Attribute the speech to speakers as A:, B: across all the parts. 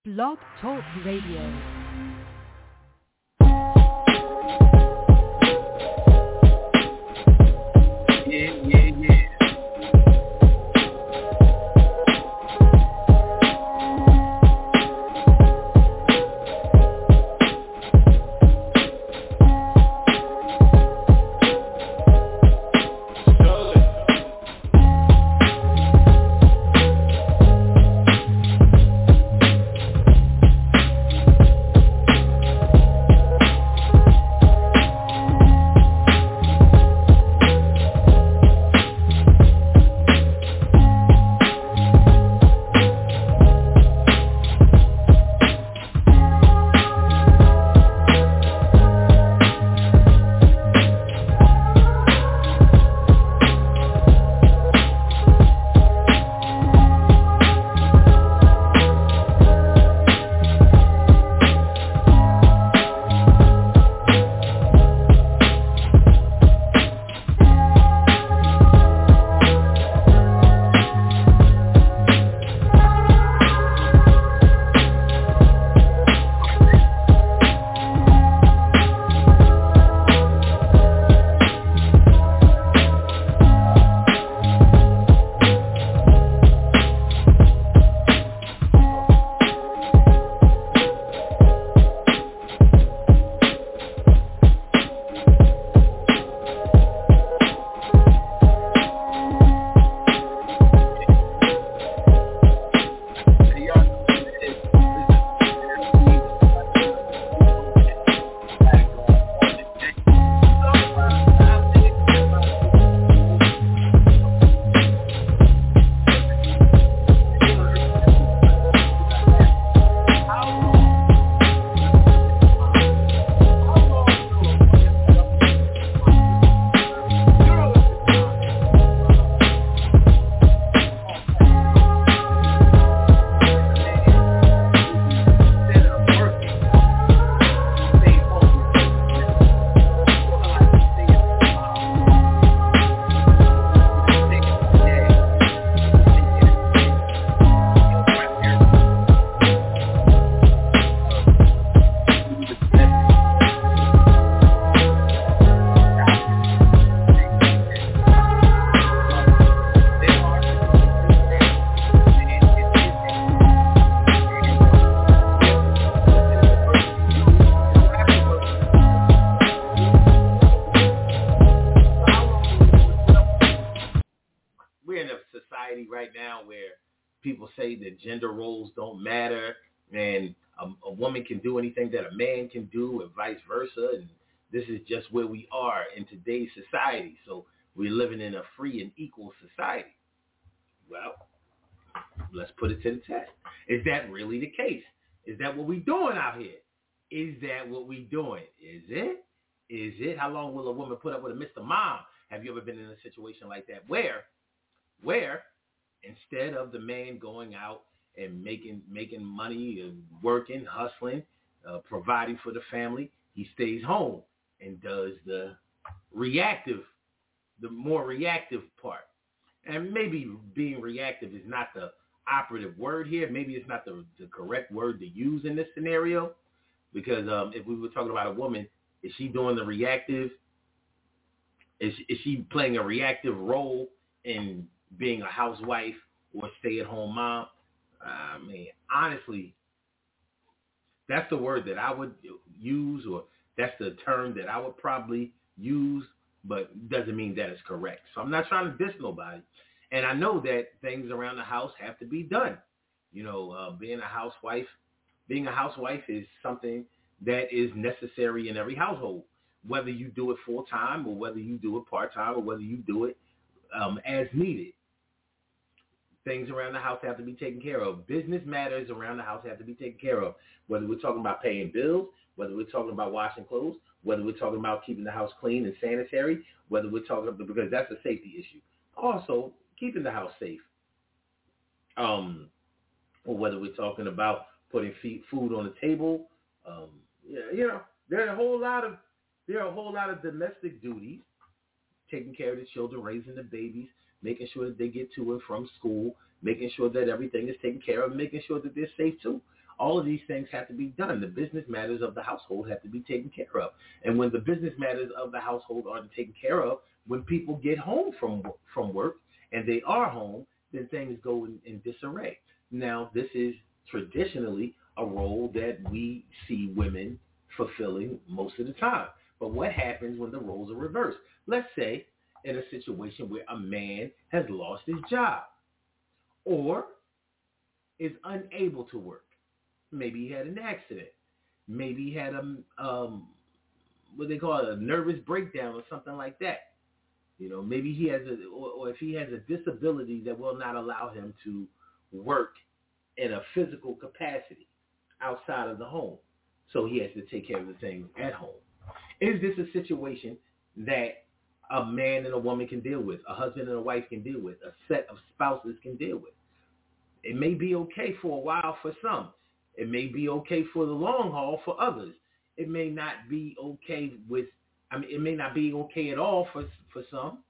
A: Blog Talk Radio.
B: Yeah. Gender roles don't matter, and a woman can do anything that a man can do, and vice versa. And this is just where we are in today's society. So we're living in a free and equal society. Well, let's put it to the test. Is that really the case? Is that what we're doing out here? Is that what we're doing? Is it? Is it? How long will a woman put up with a Mr. Mom? Have you ever been in a situation like that where instead of the man going out and making money and working, hustling, providing for the family, he stays home and does the more reactive part. And maybe being reactive is not the operative word here. Maybe it's not the correct word to use in this scenario, because if we were talking about a woman, is she doing the reactive? Is she playing a reactive role in being a housewife or stay-at-home mom? I mean, honestly, that's the word that I would use, or that's the term that I would probably use, but doesn't mean that it's correct. So I'm not trying to diss nobody. And I know that things around the house have to be done. You know, being a housewife is something that is necessary in every household, whether you do it full-time or whether you do it part-time or whether you do it as needed. Things around the house have to be taken care of. Business matters around the house have to be taken care of. Whether we're talking about paying bills, whether we're talking about washing clothes, whether we're talking about keeping the house clean and sanitary, whether we're talking about, because that's a safety issue. Also, keeping the house safe. Or whether we're talking about putting food on the table. There are a whole lot of domestic duties, taking care of the children, raising the babies, making sure that they get to and from school, making sure that everything is taken care of, making sure that they're safe too. All of these things have to be done. The business matters of the household have to be taken care of. And when the business matters of the household aren't taken care of, when people get home from work and they are home, then things go in disarray. Now, this is traditionally a role that we see women fulfilling most of the time. But what happens when the roles are reversed? Let's say in a situation where a man has lost his job or is unable to work. Maybe he had an accident. Maybe he had what they call it, a nervous breakdown or something like that. Maybe he has or if he has a disability that will not allow him to work in a physical capacity outside of the home. So he has to take care of the things at home. Is this a situation that a man and a woman can deal with, a husband and a wife can deal with, a set of spouses can deal with? It may be okay for a while for some. It may be okay for the long haul for others. It may not be okay it may not be okay at all for some.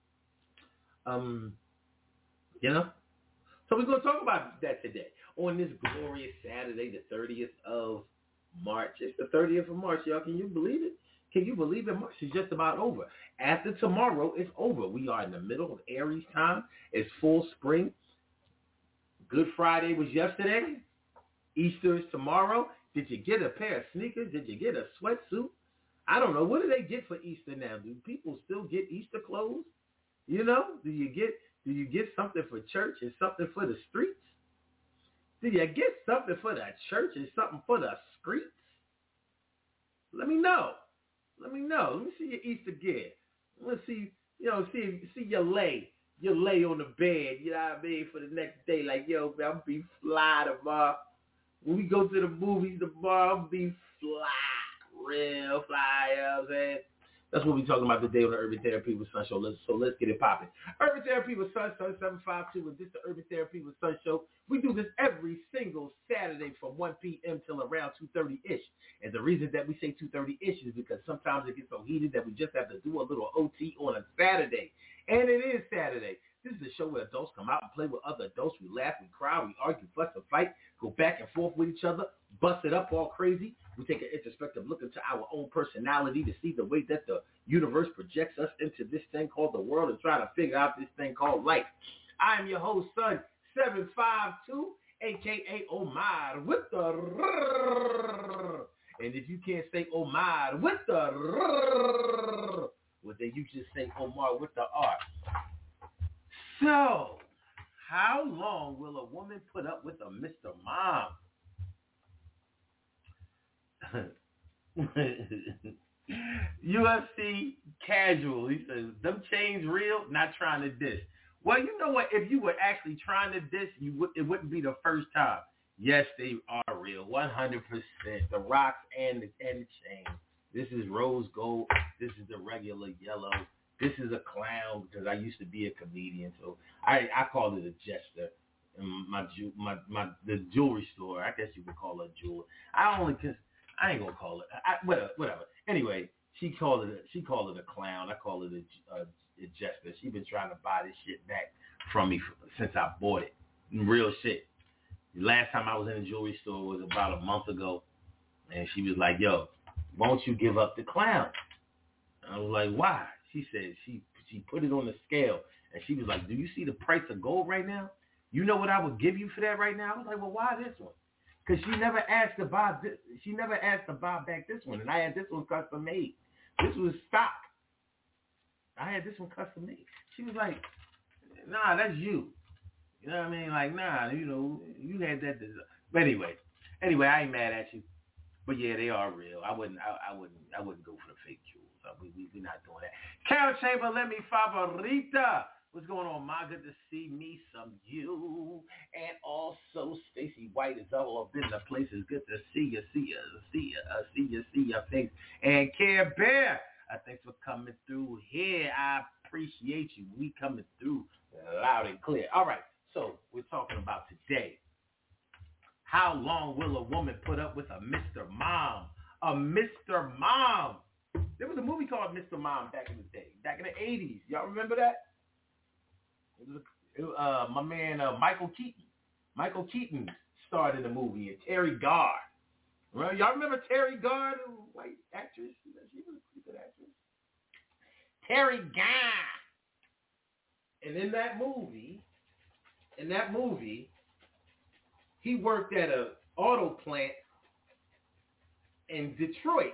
B: So we're going to talk about that today on this glorious Saturday, the 30th of March. It's the 30th of March, y'all. Can you believe it? Can you believe that March is just about over? After tomorrow, it's over. We are in the middle of Aries time. It's full spring. Good Friday was yesterday. Easter is tomorrow. Did you get a pair of sneakers? Did you get a sweatsuit? I don't know. What do they get for Easter now? Do people still get Easter clothes? Do you get something for church and something for the streets? Do you get something for the church and something for the streets? Let me know. Let me see your Easter gear. Let's see, see your lay. You lay on the bed, you know what I mean, for the next day. Like, yo, man, I'm be fly tomorrow. When we go to the movies tomorrow, I'll be fly, real fly, you know what I'm saying? That's what we're talking about today on the Urban Therapy with Sun Show. Let's get it popping. Urban Therapy with Sun, 752, and this is the Urban Therapy with Sun Show. We do this every single Saturday from 1 p.m. till around 2:30-ish. And the reason that we say 2:30-ish is because sometimes it gets so heated that we just have to do a little OT on a Saturday. And it is Saturday. This is a show where adults come out and play with other adults. We laugh, we cry, we argue, fuss, and fight, go back and forth with each other, bust it up all crazy. We take an introspective look into our own personality to see the way that the universe projects us into this thing called the world and try to figure out this thing called life. I am your host, Sun 752, a.k.a. Omar with the rrrr. And if you can't say Omar with the rrrr, well, then you just say Omar with the R. So, how long will a woman put up with a Mr. Mom? UFC casual. He says, them chains real, not trying to diss. Well, you know what? If you were actually trying to diss, it wouldn't be the first time. Yes, they are real, 100%. The rocks and the chain. This is rose gold. This is the regular yellow. This is a clown because I used to be a comedian, so I called it a jester. The jewelry store, I guess you could call it a jeweler. I ain't gonna call it. Whatever. Anyway, she called it a clown. I call it a jester. She been trying to buy this shit back from me since I bought it. Real shit. The last time I was in a jewelry store was about a month ago, and she was like, "Yo, won't you give up the clown?" I was like, "Why?" She said she put it on the scale, and she was like, "Do you see the price of gold right now? You know what I would give you for that right now?" I was like, "Well, why this one?" Because she never asked to buy this. She never asked to buy back this one, and I had this one custom made. This was stock. I had this one custom made. She was like, "Nah, that's you." You know what I mean? Like, nah, you had that design. But anyway, I ain't mad at you. But yeah, they are real. I wouldn't go for the fake jewels. We're not doing that. Carol Chamber, let me favorita. What's going on, Ma? Good to see me, some you. And also, Stacey White is all up in the place. It's good to see you. Thanks. And Care Bear, thanks for coming through here. I appreciate you. We coming through loud and clear. All right, so we're talking about today. How long will a woman put up with a Mr. Mom? A Mr. Mom. There was a movie called Mr. Mom back in the day, back in the 80s. Y'all remember that? It was my man Michael Keaton. Michael Keaton starred in the movie, and Terry Garr. Well, y'all remember Terry Garr, the white actress? She was a pretty good actress. Terry Garr. And in that movie, he worked at an auto plant in Detroit.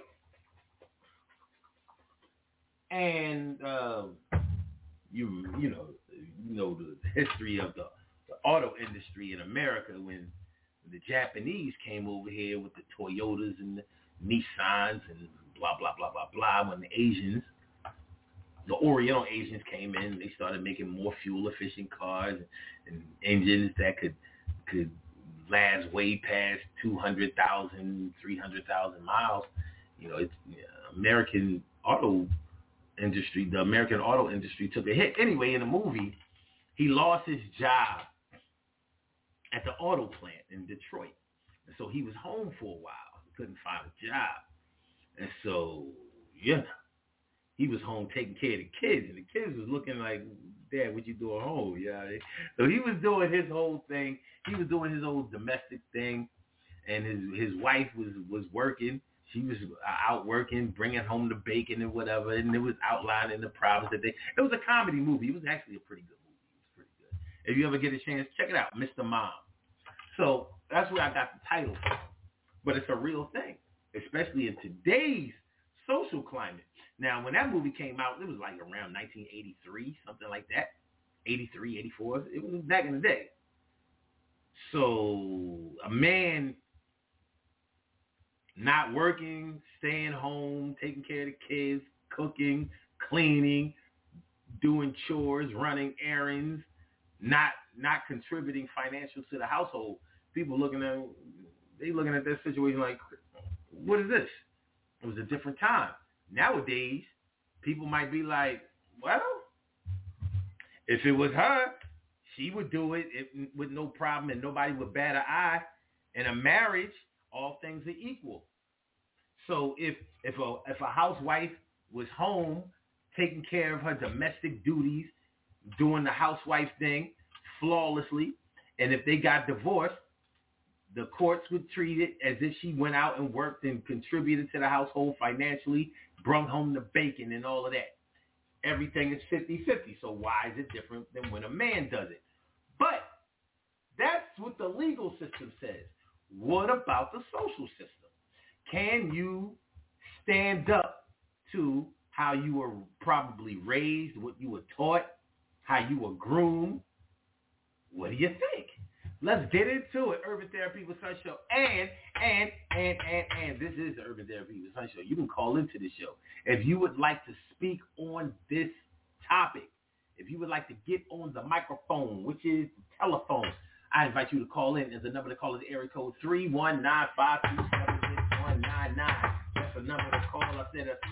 B: And you know the history of the auto industry in America when the Japanese came over here with the Toyotas and the Nissans and blah, blah, blah, blah, blah. When the Oriental Asians came in, they started making more fuel-efficient cars and engines that could last way past 200,000, 300,000 miles. You know, it's American auto industry. The American auto industry took a hit. Anyway, in the movie, he lost his job at the auto plant in Detroit. And so he was home for a while. He couldn't find a job. And so, he was home taking care of the kids. And the kids was looking like, Dad, what you doing home? Yeah. So he was doing his whole thing. He was doing his old domestic thing. And his wife was working. She was out working, bringing home the bacon and whatever. And it was outlining the problems that it was a comedy movie. It was actually a pretty good movie. It was pretty good. If you ever get a chance, check it out, Mr. Mom. So that's where I got the title from. But it's a real thing, especially in today's social climate. Now, when that movie came out, it was like around 1983, something like that. 83, 84. It was back in the day. So a man not working, staying home, taking care of the kids, cooking, cleaning, doing chores, running errands, not contributing financials to the household. People looking at this situation like, what is this? It was a different time. Nowadays, people might be like, well, if it was her, she would do it with no problem and nobody would bat an eye. In a marriage, all things are equal. So if a housewife was home taking care of her domestic duties, doing the housewife thing flawlessly, and if they got divorced, the courts would treat it as if she went out and worked and contributed to the household financially, brought home the bacon and all of that. Everything is 50-50. So why is it different than when a man does it? But that's what the legal system says. What about the social system? Can you stand up to how you were probably raised, what you were taught, how you were groomed? What do you think? Let's get into it. Urban Therapy with Sun Show. And this is the Urban Therapy with Sun Show. You can call into the show. If you would like to speak on this topic, if you would like to get on the microphone, which is the telephone, I invite you to call in. There's a number to call is area code 319-527-6199. That's a number to call. I said a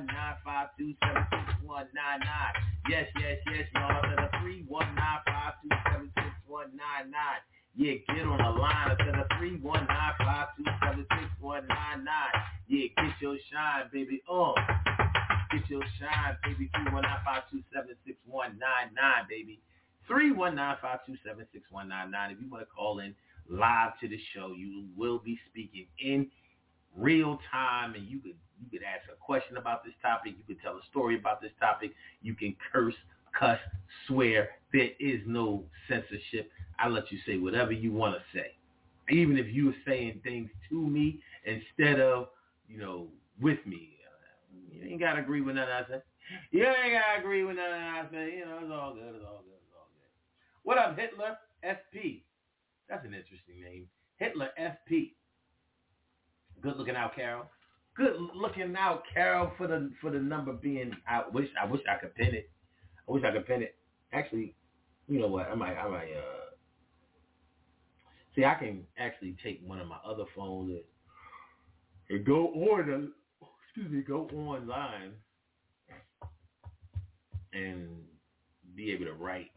B: 319-527-6199. Yes, y'all. I said a 319-527-6199. Yeah, get on the line. I said a 319-527-6199. Yeah, get your shine, baby. Get your shine, baby. 319-527-6199, baby. 319-527-6199. If you want to call in live to the show, you will be speaking in real time, and you could ask a question about this topic. You could tell a story about this topic. You can curse, cuss, swear. There is no censorship. I let you say whatever you want to say. Even if you're saying things to me instead of, with me. You ain't got to agree with nothing I say. You ain't got to agree with nothing I say. It's all good. What up, Hitler FP? That's an interesting name. Hitler FP. Good looking out, Carol. Good looking out, Carol, for the number being. I wish I could pin it. Actually, you know what? I might. See, I can actually take one of my other phones and go online and be able to write.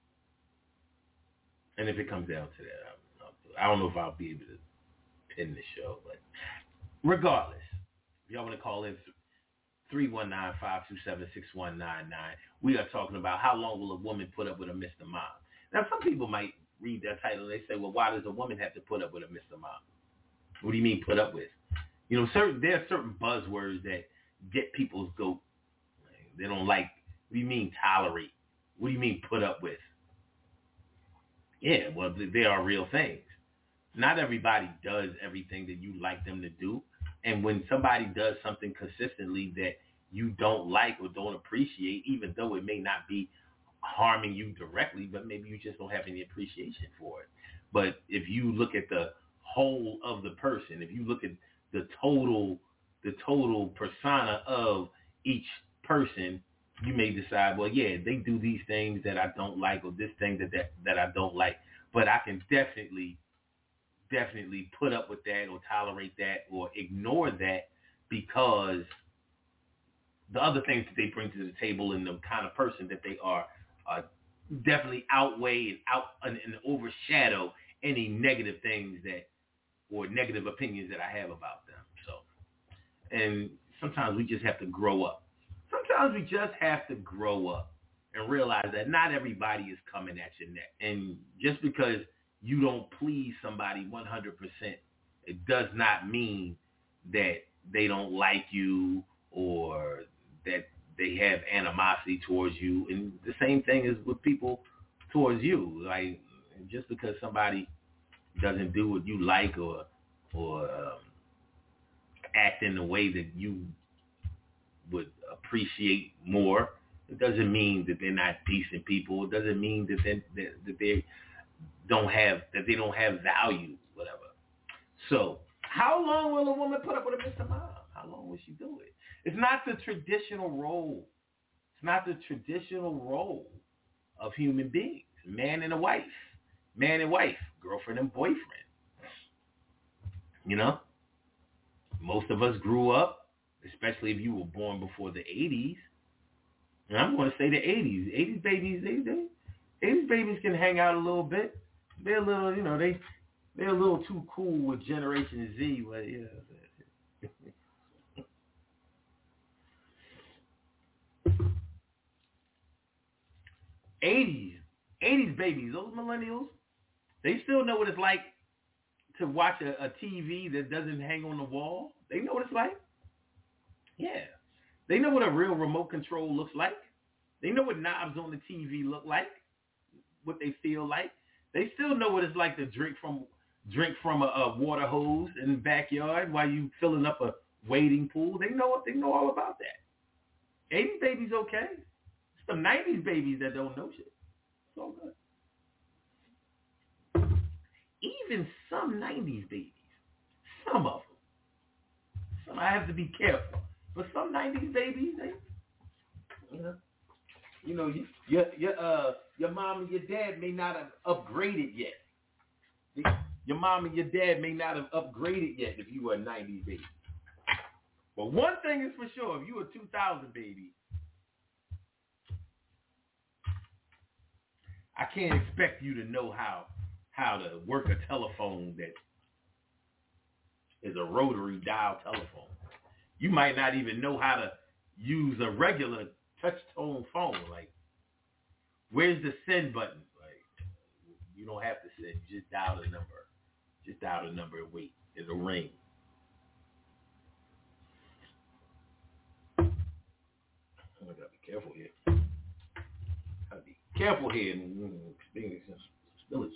B: And if it comes down to that, I don't know if I'll be able to pin the show, but regardless, if y'all want to call in 319-527-6199, we are talking about how long will a woman put up with a Mr. Mom. Now, some people might read that title, they say, well, why does a woman have to put up with a Mr. Mom? What do you mean put up with? You know, there are certain buzzwords that get people's goat. They don't like. What do you mean tolerate? What do you mean put up with? Yeah, well, they are real things. Not everybody does everything that you like them to do. And when somebody does something consistently that you don't like or don't appreciate, even though it may not be harming you directly, but maybe you just don't have any appreciation for it. But if you look at the whole of the person, if you look at the total persona of each person, you may decide, well, yeah, they do these things that I don't like, or this thing that I don't like, but I can definitely put up with that or tolerate that or ignore that because the other things that they bring to the table and the kind of person that they are definitely outweigh and overshadow any negative things that or negative opinions that I have about them. So, and sometimes we just have to grow up. Sometimes we just have to grow up and realize that not everybody is coming at your neck. And just because you don't please somebody 100%, it does not mean that they don't like you or that they have animosity towards you. And the same thing is with people towards you. Like, just because somebody doesn't do what you like or act in a way that you would appreciate more, it doesn't mean that they're not decent people. It doesn't mean that they don't have value, whatever. So, how long will a woman put up with a Mr. Mom? How long will she do it? It's not the traditional role. It's not the traditional role of human beings. Man and wife, girlfriend and boyfriend. You know, most of us grew up, especially if you were born before the 80s. And I'm going to say the 80s. 80s babies, 80s babies can hang out a little bit. They're a little, you know, they're a little too cool with Generation Z. But, you know. 80s babies, those millennials, they still know what it's like to watch a TV that doesn't hang on the wall. They know what it's like. Yeah. They know what a real remote control looks like. They know what knobs on the TV look like, what they feel like. They still know what it's like to drink from a water hose in the backyard while you filling up a wading pool. They know all about that. 80s babies okay. It's the 90s babies that don't know shit. It's all good. Even some 90s babies, some of them. Some I have to be careful. But some 90s babies, your mom and your dad may not have upgraded yet. Your mom and your dad may not have upgraded yet if you were a 90s baby. But one thing is for sure, if you were a 2000 baby, I can't expect you to know how to work a telephone that is a rotary dial telephone. You might not even know how to use a regular touch tone phone. Like, where's the send button? Like, you don't have to send. You just dial the number. Just dial the number and wait. It'll ring. I gotta be careful here. Gotta be careful here in experience village.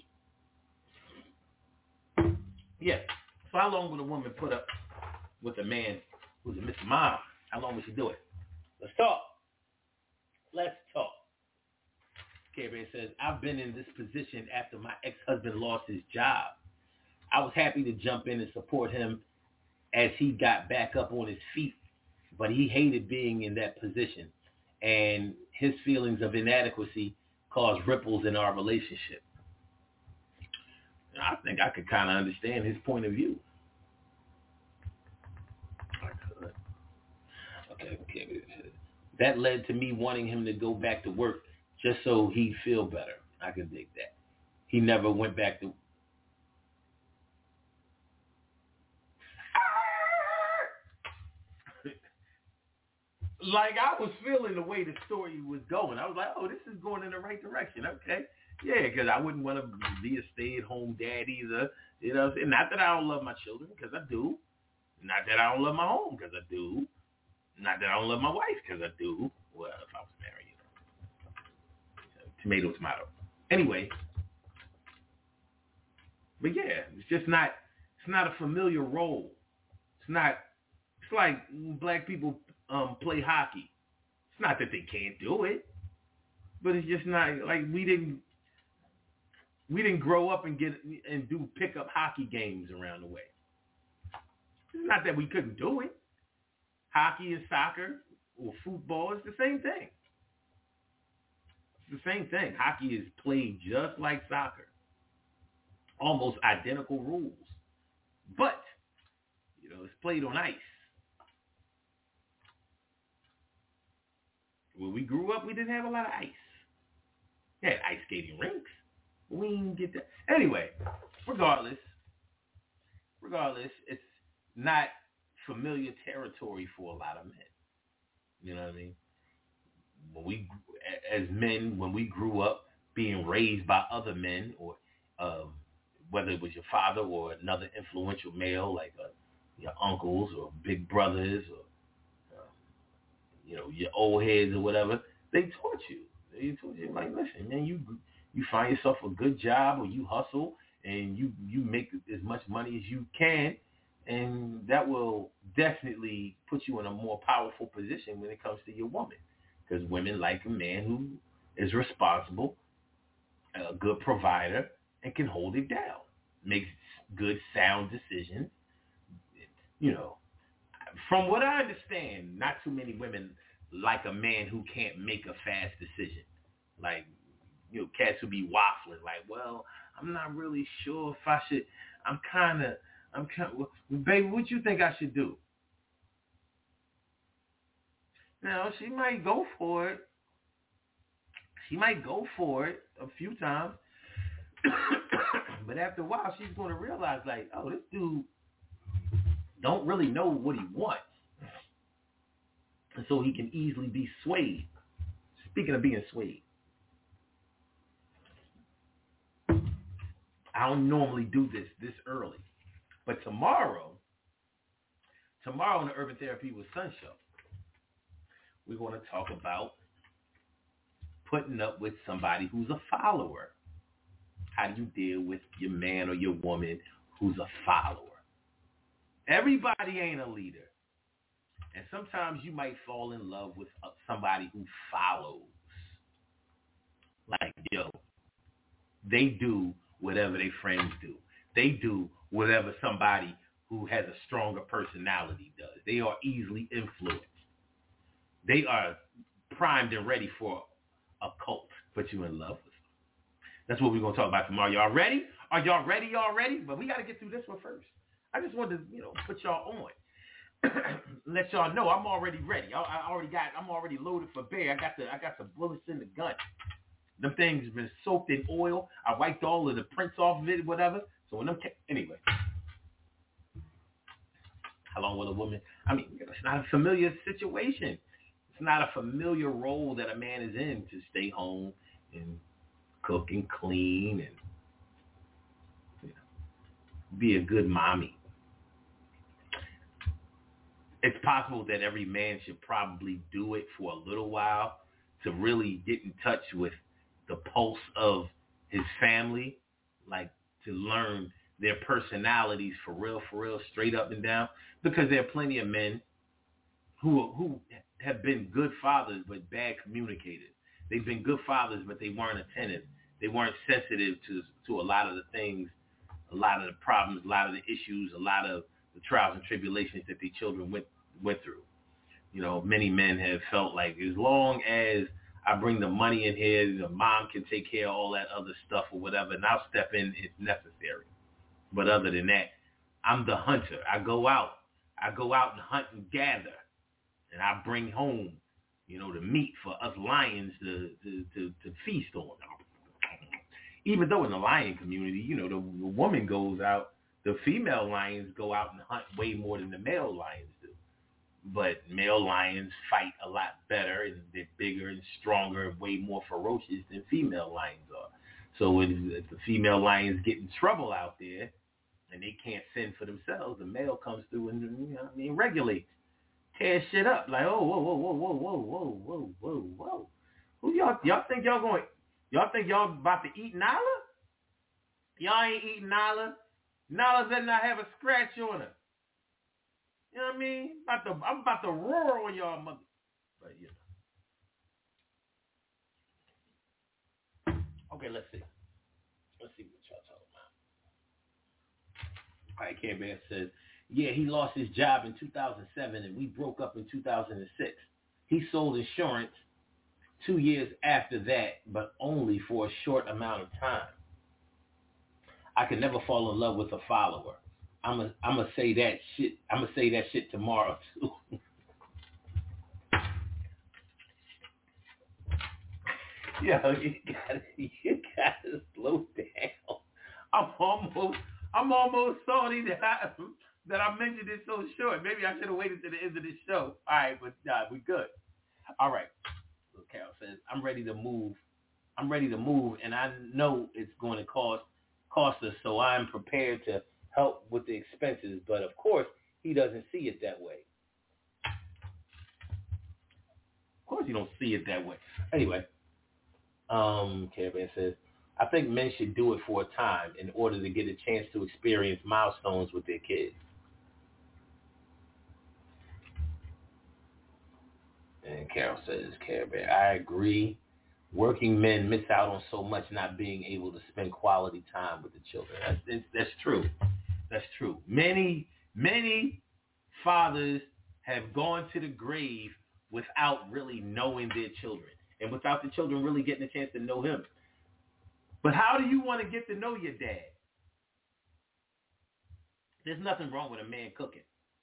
B: Yeah. So how long would a woman put up with a man who's a Mr. Mom? How long would she do it? Let's talk. K-Bear says, I've been in this position after my ex-husband lost his job. I was happy to jump in and support him as he got back up on his feet, but he hated being in that position, and his feelings of inadequacy caused ripples in our relationship. I think I could kind of understand his point of view. Okay. That led to me wanting him to go back to work just so he'd feel better. I could dig that. He never went back to... Like, I was feeling the way the story was going. I was like, oh, this is going in the right direction. Okay. Yeah, because I wouldn't want to be a stay-at-home dad either. You know what I'm saying? Not that I don't love my children, because I do. Not that I don't love my home, because I do. Not that I don't love my wife, because I do. Well, if I was married, tomato, tomato. Anyway, but yeah, it's not a familiar role. It's not, it's like black people play hockey. It's not that they can't do it, but it's just not, like, we didn't grow up and get and do pickup hockey games around the way. It's not that we couldn't do it. Hockey and soccer or football is the same thing. It's the same thing. Hockey is played just like soccer, almost identical rules, but it's played on ice. When we grew up, we didn't have a lot of ice. We had ice skating rinks. We didn't get that. Anyway, regardless, it's not familiar territory for a lot of men. You know what I mean? As men, when we grew up being raised by other men, or whether it was your father or another influential male, like your uncles or big brothers, or your old heads or whatever, they taught you. They taught you, like, listen, man, you find yourself a good job, or you hustle and you make as much money as you can, and that will definitely put you in a more powerful position when it comes to your woman, because women like a man who is responsible, a good provider, and can hold it down, makes good, sound decisions. You know, from what I understand, not too many women like a man who can't make a fast decision. Like, cats who be waffling, like, well, I'm not really sure if I should. Well, baby, what you think I should do? Now, she might go for it. She might go for it a few times, but after a while, she's going to realize, like, oh, this dude don't really know what he wants, and so he can easily be swayed. Speaking of being swayed, I don't normally do this early, but tomorrow on the Urban Therapy with Sun show, we're going to talk about putting up with somebody who's a follower. How do you deal with your man or your woman who's a follower? Everybody ain't a leader. And sometimes you might fall in love with somebody who follows. Like, they do whatever their friends do. They do whatever somebody who has a stronger personality does. They are easily influenced. They are primed and ready for a cult. Put you in love with them. That's what we're going to talk about tomorrow. Y'all ready? Are y'all ready? But we got to get through this one first. I just wanted to, put y'all on. Let y'all know I'm already ready. I'm already loaded for bear. I got the bullets in the gun. Them things have been soaked in oil. I wiped all of the prints off of it, whatever. So when anyway, how long will a woman? I mean, it's not a familiar situation. It's not a familiar role that a man is in, to stay home and cook and clean and be a good mommy. It's possible that every man should probably do it for a little while to really get in touch with the pulse of his family, like to learn their personalities for real, straight up and down. Because there are plenty of men who have been good fathers but bad communicators. They've been good fathers, but they weren't attentive. They weren't sensitive to a lot of the things, a lot of the problems, a lot of the issues, a lot of the trials and tribulations that their children went through. Many men have felt like, as long as I bring the money in here, the mom can take care of all that other stuff or whatever, and I'll step in if necessary. But other than that, I'm the hunter. I go out and hunt and gather, and I bring home, the meat for us lions to feast on. Even though in the lion community, the woman goes out, the female lions go out and hunt way more than the male lions do. But male lions fight a lot better, and they're bigger and stronger and way more ferocious than female lions are. So when the female lions get in trouble out there and they can't fend for themselves, the male comes through and, regulates, tears shit up. Like, oh, whoa, whoa, whoa, whoa, whoa, whoa, whoa, whoa, whoa. Who y'all think y'all about to eat Nala? Y'all ain't eating Nala. Nala does not have a scratch on her. You know what I mean? I'm about to roar on y'all mother. But Okay, let's see. Let's see what y'all talking about. All right, Care Bear says, yeah, he lost his job in 2007 and we broke up in 2006. He sold insurance 2 years after that, but only for a short amount of time. I could never fall in love with a follower. I'm gonna say that shit tomorrow too. Yo, you gotta slow down. I'm almost sorry that I mentioned it so short. Maybe I should have waited to the end of the show. All right, but we good. All right. So Carol says, I'm ready to move, and I know it's going to cost us, so I'm prepared to help with the expenses. But of course, he doesn't see it that way. Of course, you don't see it that way. Anyway, Caravan says, I think men should do it for a time in order to get a chance to experience milestones with their kids. And Carol says, Caravan, I agree. Working men miss out on so much not being able to spend quality time with the children. That's true. That's true. Many fathers have gone to the grave without really knowing their children and without the children really getting a chance to know him. But how do you want to get to know your dad? There's nothing wrong with a man cooking.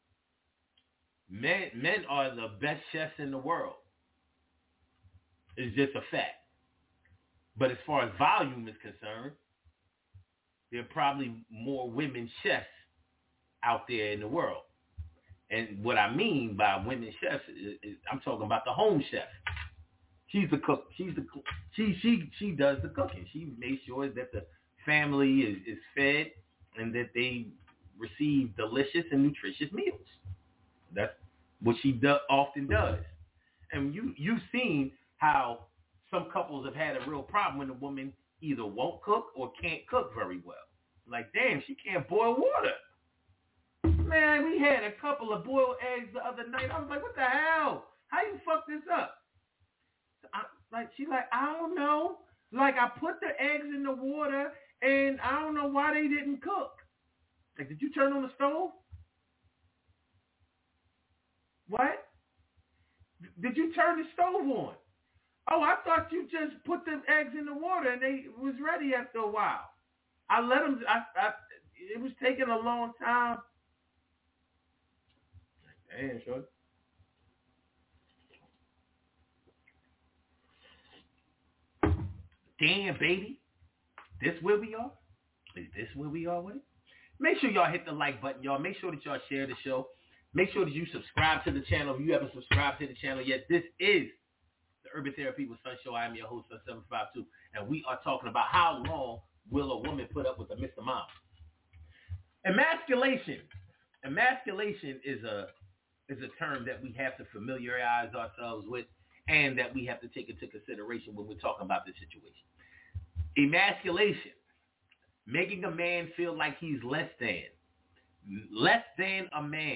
B: Men are the best chefs in the world. It's just a fact. But as far as volume is concerned, there are probably more women chefs out there in the world. And what I mean by women chefs is I'm talking about the home chef. She's the cook. She does the cooking. She makes sure that the family is fed and that they receive delicious and nutritious meals. That's what she often does. And you've seen how some couples have had a real problem when the woman either won't cook or can't cook very well. Like, damn, she can't boil water. Man, we had a couple of boiled eggs the other night. I was like, what the hell? How you fuck this up? She's like, I don't know. Like, I put the eggs in the water, and I don't know why they didn't cook. Like, did you turn on the stove? What? Did you turn the stove on? Oh, I thought you just put the eggs in the water, and they was ready after a while. I let them. It was taking a long time. Damn, sure. Damn, baby. This where we are? Is this where we are with it? Make sure y'all hit the like button, y'all. Make sure that y'all share the show. Make sure that you subscribe to the channel if you haven't subscribed to the channel yet. This is the Urban Therapy with Sun Show. I am your host, Sun752, and we are talking about how long will a woman put up with a Mr. Mom. Emasculation. Emasculation is a term that we have to familiarize ourselves with and that we have to take into consideration when we're talking about this situation. Emasculation, making a man feel like he's less than a man.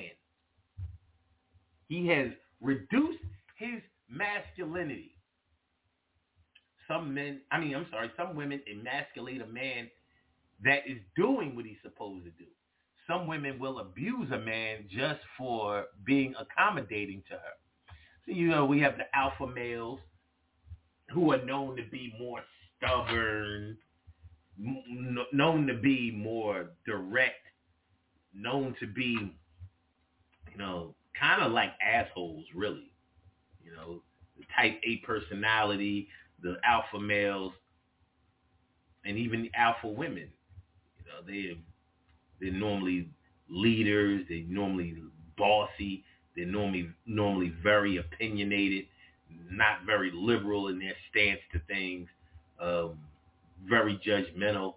B: He has reduced his masculinity. Some women emasculate a man that is doing what he's supposed to do. Some women will abuse a man just for being accommodating to her. So, we have the alpha males who are known to be more stubborn, known to be more direct, known to be, kind of like assholes, really. The type A personality, the alpha males, and even the alpha women. They're normally leaders. They're normally bossy. They're normally very opinionated, not very liberal in their stance to things. very judgmental,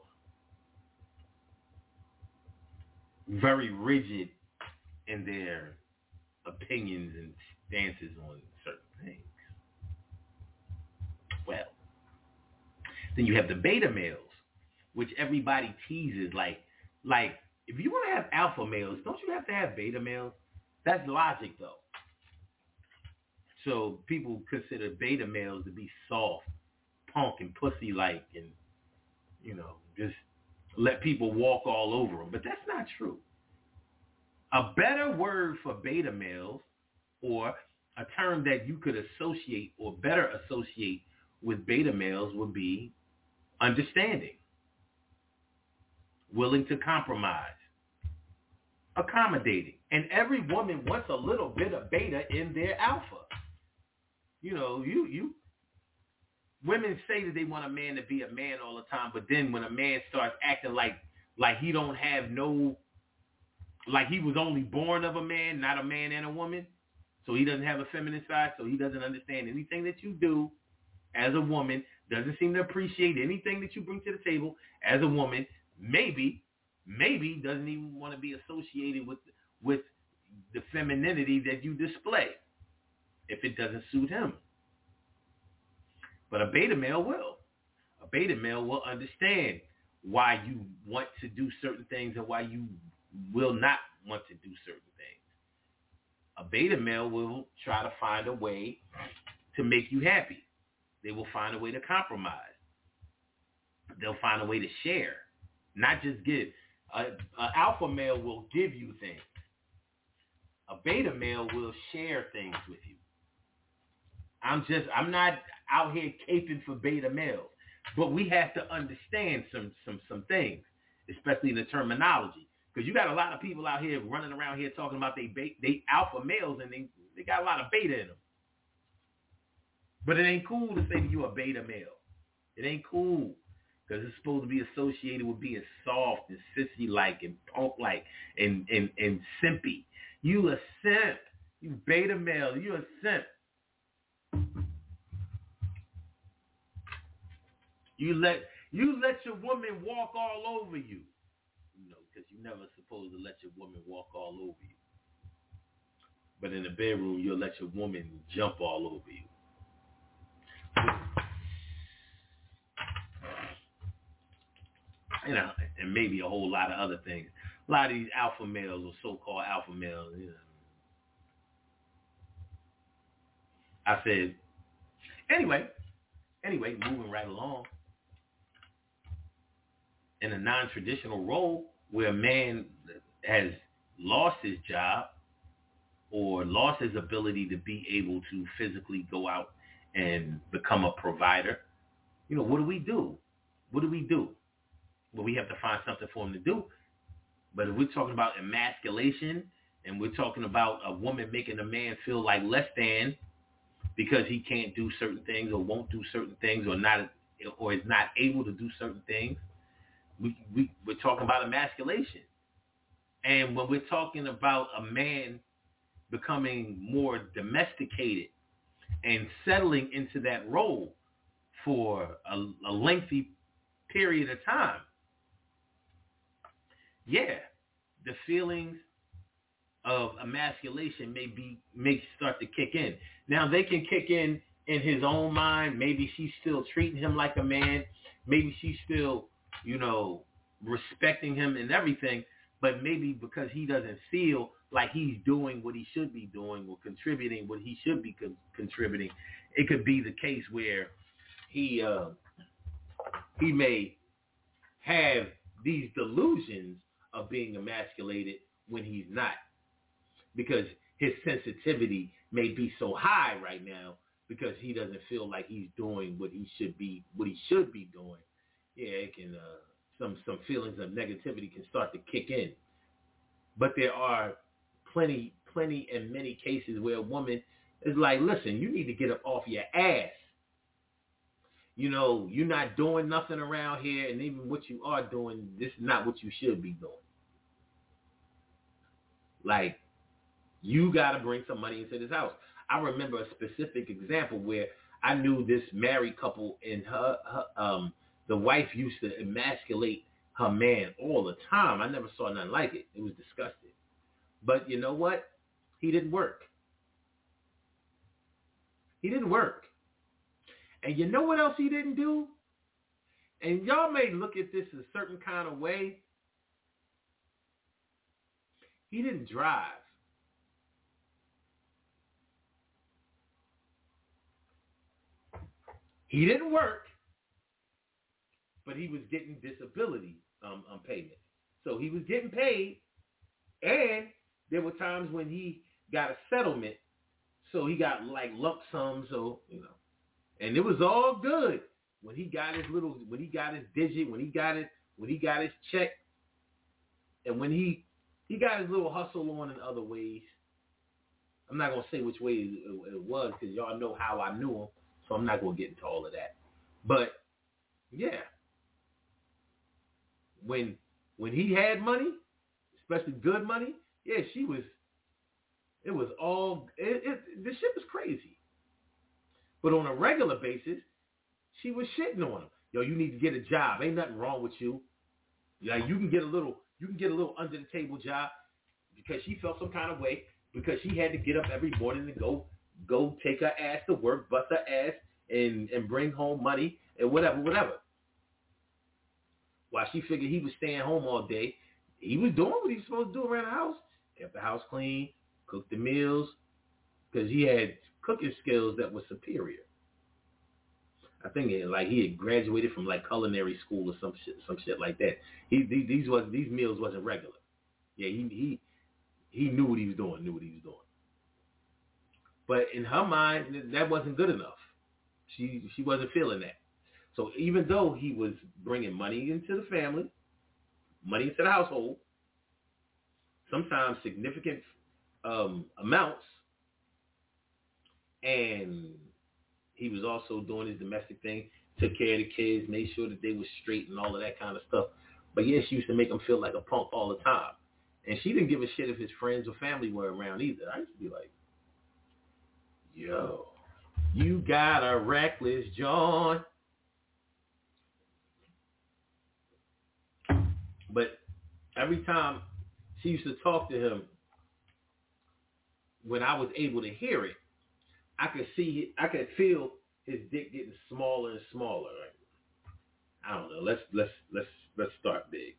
B: very rigid in their opinions and stances on certain things. Well, then you have the beta males, which everybody teases. Like if you want to have alpha males, don't you have to have beta males? That's logic, though. So people consider beta males to be soft, punk, and pussy-like, and just let people walk all over them. But that's not true. A better word for beta males, or a term that you could associate or better associate with beta males, would be understanding, willing to compromise, accommodating. And every woman wants a little bit of beta in their alpha. You women say that they want a man to be a man all the time, but then when a man starts acting like he don't have no, like he was only born of a man, not a man and a woman, so he doesn't have a feminine side, so he doesn't understand anything that you do as a woman, doesn't seem to appreciate anything that you bring to the table as a woman, maybe doesn't even want to be associated with the femininity that you display if it doesn't suit him. But a beta male will. A beta male will understand why you want to do certain things and why you will not want to do certain things. A beta male will try to find a way to make you happy. They will find a way to compromise. They'll find a way to share, not just give. An alpha male will give you things. A beta male will share things with you. I'm not out here caping for beta males, but we have to understand some things, especially in the terminology, because you got a lot of people out here running around here talking about they alpha males and they got a lot of beta in them. But it ain't cool to say that you a beta male. It ain't cool because it's supposed to be associated with being soft and sissy-like and punk-like and simpy. You a simp. You beta male. You a simp. You let your woman walk all over you. Because you're never supposed to let your woman walk all over you. But in the bedroom, you'll let your woman jump all over you. And maybe a whole lot of other things. A lot of these alpha males or so-called alpha males, I said, anyway, moving right along. In a non-traditional role where a man has lost his job or lost his ability to be able to physically go out and become a provider, what do we do? Well, we have to find something for him to do. But if we're talking about emasculation and we're talking about a woman making a man feel like less than because he can't do certain things or won't do certain things or is not able to do certain things, we're talking about emasculation. And when we're talking about a man becoming more domesticated and settling into that role for a lengthy period of time, the feelings of emasculation may start to kick in. Now, they can kick in his own mind. Maybe she's still treating him like a man. Maybe she's still, respecting him and everything. But maybe because he doesn't feel like he's doing what he should be doing or contributing what he should be contributing, it could be the case where he may have these delusions of being emasculated when he's not, because his sensitivity may be so high right now because he doesn't feel like he's doing what he should be doing. It can some feelings of negativity can start to kick in. But there are plenty and many cases where a woman is like, listen, you need to get up off your ass. You're not doing nothing around here, and even what you are doing, this is not what you should be doing. Like, you got to bring some money into this house. I remember a specific example where I knew this married couple, and the wife used to emasculate her man all the time. I never saw nothing like it. It was disgusting. But you know what? He didn't work. He didn't work. And you know what else he didn't do? And y'all may look at this a certain kind of way. He didn't drive. He didn't work, but he was getting disability payment. So he was getting paid, and there were times when he got a settlement, so he got like lump sums, so and it was all good when he got his digit, when he got his check, and when he got his little hustle on in other ways. I'm not gonna say which way it was because y'all know how I knew him, so I'm not gonna get into all of that. But yeah, when he had money, especially good money, yeah, it was all the shit was crazy. But on a regular basis, she was shitting on him. Yo, you need to get a job. Ain't nothing wrong with you. Yeah, you can get a little under the table job because she felt some kind of way because she had to get up every morning to go take her ass to work, bust her ass, and bring home money and whatever. While she figured he was staying home all day, he was doing what he was supposed to do around the house. Kept the house clean, cooked the meals, because he had cooking skills that were superior. I think he had graduated from like culinary school or some shit like that. These meals wasn't regular. Yeah, he knew what he was doing. But in her mind, that wasn't good enough. She wasn't feeling that. So even though he was bringing money into the family, money into the household, sometimes significant amounts, and he was also doing his domestic thing, took care of the kids, made sure that they were straight and all of that kind of stuff. But yeah, she used to make him feel like a punk all the time. And she didn't give a shit if his friends or family were around either. I used to be like, yo, you got a reckless John. But every time she used to talk to him, when I was able to hear it, I could feel his dick getting smaller and smaller. Right? I don't know. Let's start big.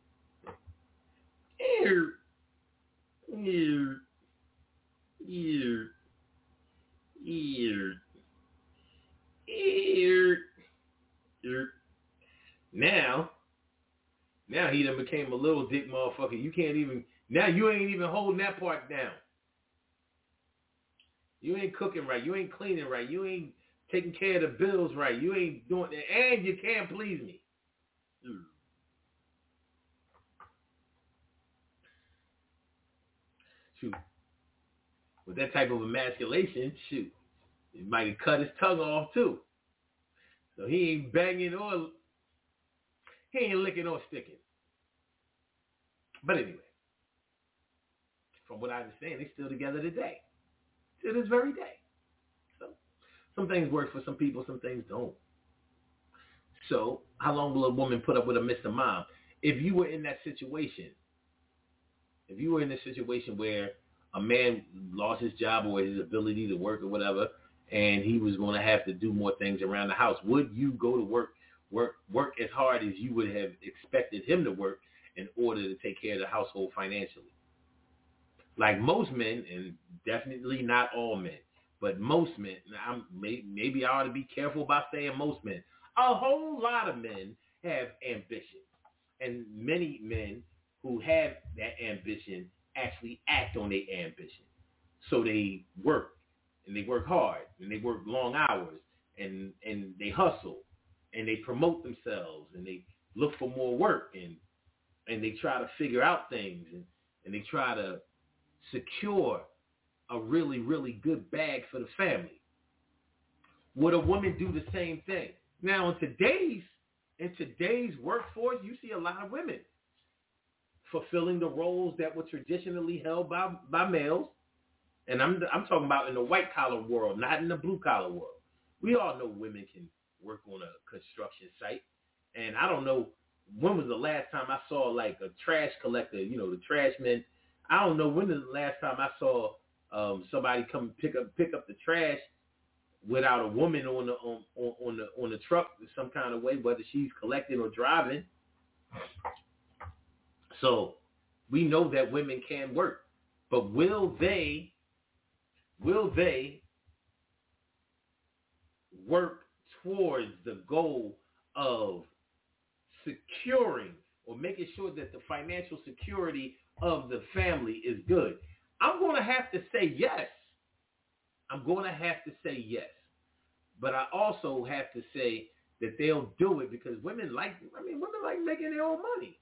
B: Now he done became a little dick motherfucker. You ain't even holding that part down. You ain't cooking right. You ain't cleaning right. You ain't taking care of the bills right. You ain't doing that. And you can't please me. Shoot. With that type of emasculation, shoot, he might have cut his tongue off too. So he ain't banging or he ain't licking or sticking. But anyway, from what I understand, they're still together today. To this very day. So some things work for some people, some things don't. So how long will a woman put up with a Mr. Mom? If you were in that situation, where a man lost his job or his ability to work or whatever, and he was going to have to do more things around the house, would you go to work as hard as you would have expected him to work in order to take care of the household financially? Like most men, and definitely not all men, but most men, maybe I ought to be careful about saying most men. A whole lot of men have ambition. And many men who have that ambition actually act on their ambition. So they work, and they work hard, and they work long hours, and they hustle, and they promote themselves, and they look for more work, and they try to figure out things, and they try to secure a really, really good bag for the family. Would a woman do the same thing? Now, in today's workforce, you see a lot of women fulfilling the roles that were traditionally held by males. And I'm talking about in the white collar world, not in the blue collar world. We all know women can work on a construction site. And I don't know when was the last time I saw like a trash collector, the trash men. I don't know when was the last time I saw somebody come pick up the trash without a woman on the truck in some kind of way, whether she's collecting or driving. So we know that women can work, but will they work towards the goal of securing or making sure that the financial security of the family is good? I'm going to have to say yes. But I also have to say that they'll do it because women like making their own money.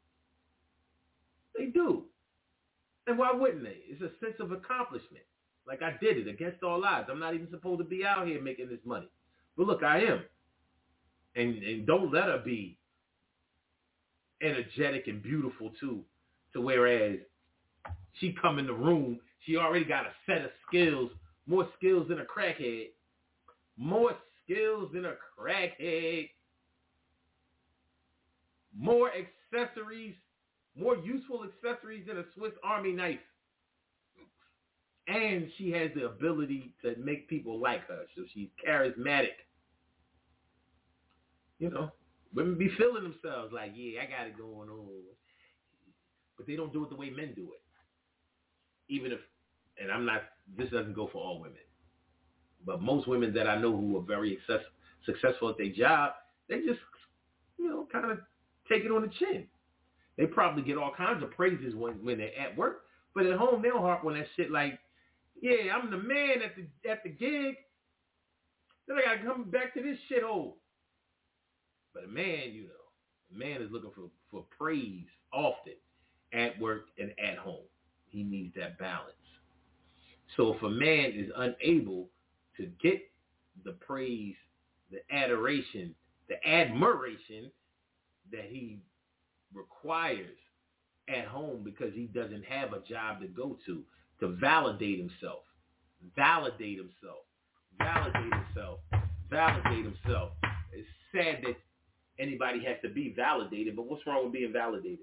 B: They do. And why wouldn't they? It's a sense of accomplishment. Like I did it against all odds. I'm not even supposed to be out here making this money. But look, I am. And don't let her be energetic and beautiful too. To whereas she come in the room, she already got a set of skills, more skills than a crackhead. More skills than a crackhead. More accessories, more useful accessories than a Swiss Army knife. And she has the ability to make people like her. So she's charismatic. Women be feeling themselves like, yeah, I got it going on. But they don't do it the way men do it. Even if, and this doesn't go for all women. But most women that I know who are very successful at their job, they just, kind of take it on the chin. They probably get all kinds of praises when they're at work. But at home, they'll harp on that shit like, yeah, I'm the man at the gig. Then I got to come back to this shithole. But a man is looking for praise often at work and at home. He needs that balance. So if a man is unable to get the praise, the adoration, the admiration that he requires at home because he doesn't have a job to go to validate himself. It's sad that anybody has to be validated, but what's wrong with being validated?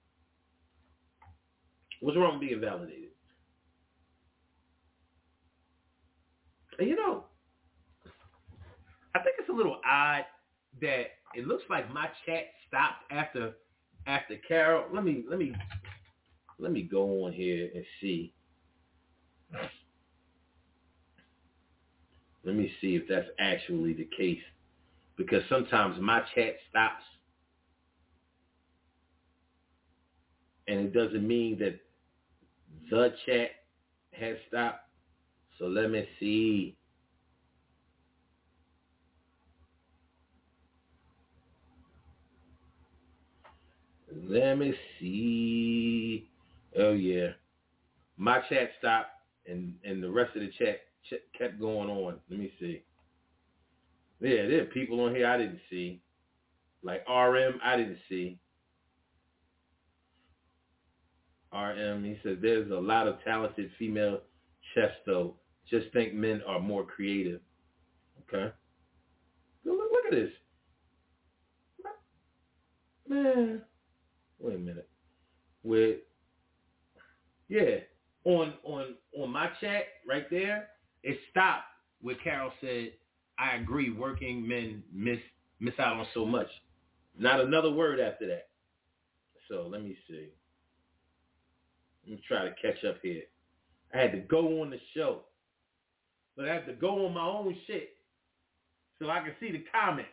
B: And I think it's a little odd that it looks like my chat stopped after Carol. Let me go on here and see. Let me see if that's actually the case. Because sometimes my chat stops. And it doesn't mean that the chat has stopped. So let me see. Oh, yeah. My chat stopped and the rest of the chat kept going on. Let me see. Yeah, there are people on here I didn't see. Like RM, I didn't see. RM, he said, there's a lot of talented female chefs, though. Just think men are more creative. Okay. Look at this. Man. Wait a minute. On my chat right there, it stopped where Carol said, I agree, working men miss out on so much. Not another word after that. So let me see. Let me try to catch up here. I had to go on the show. But I have to go on my own shit so I can see the comments.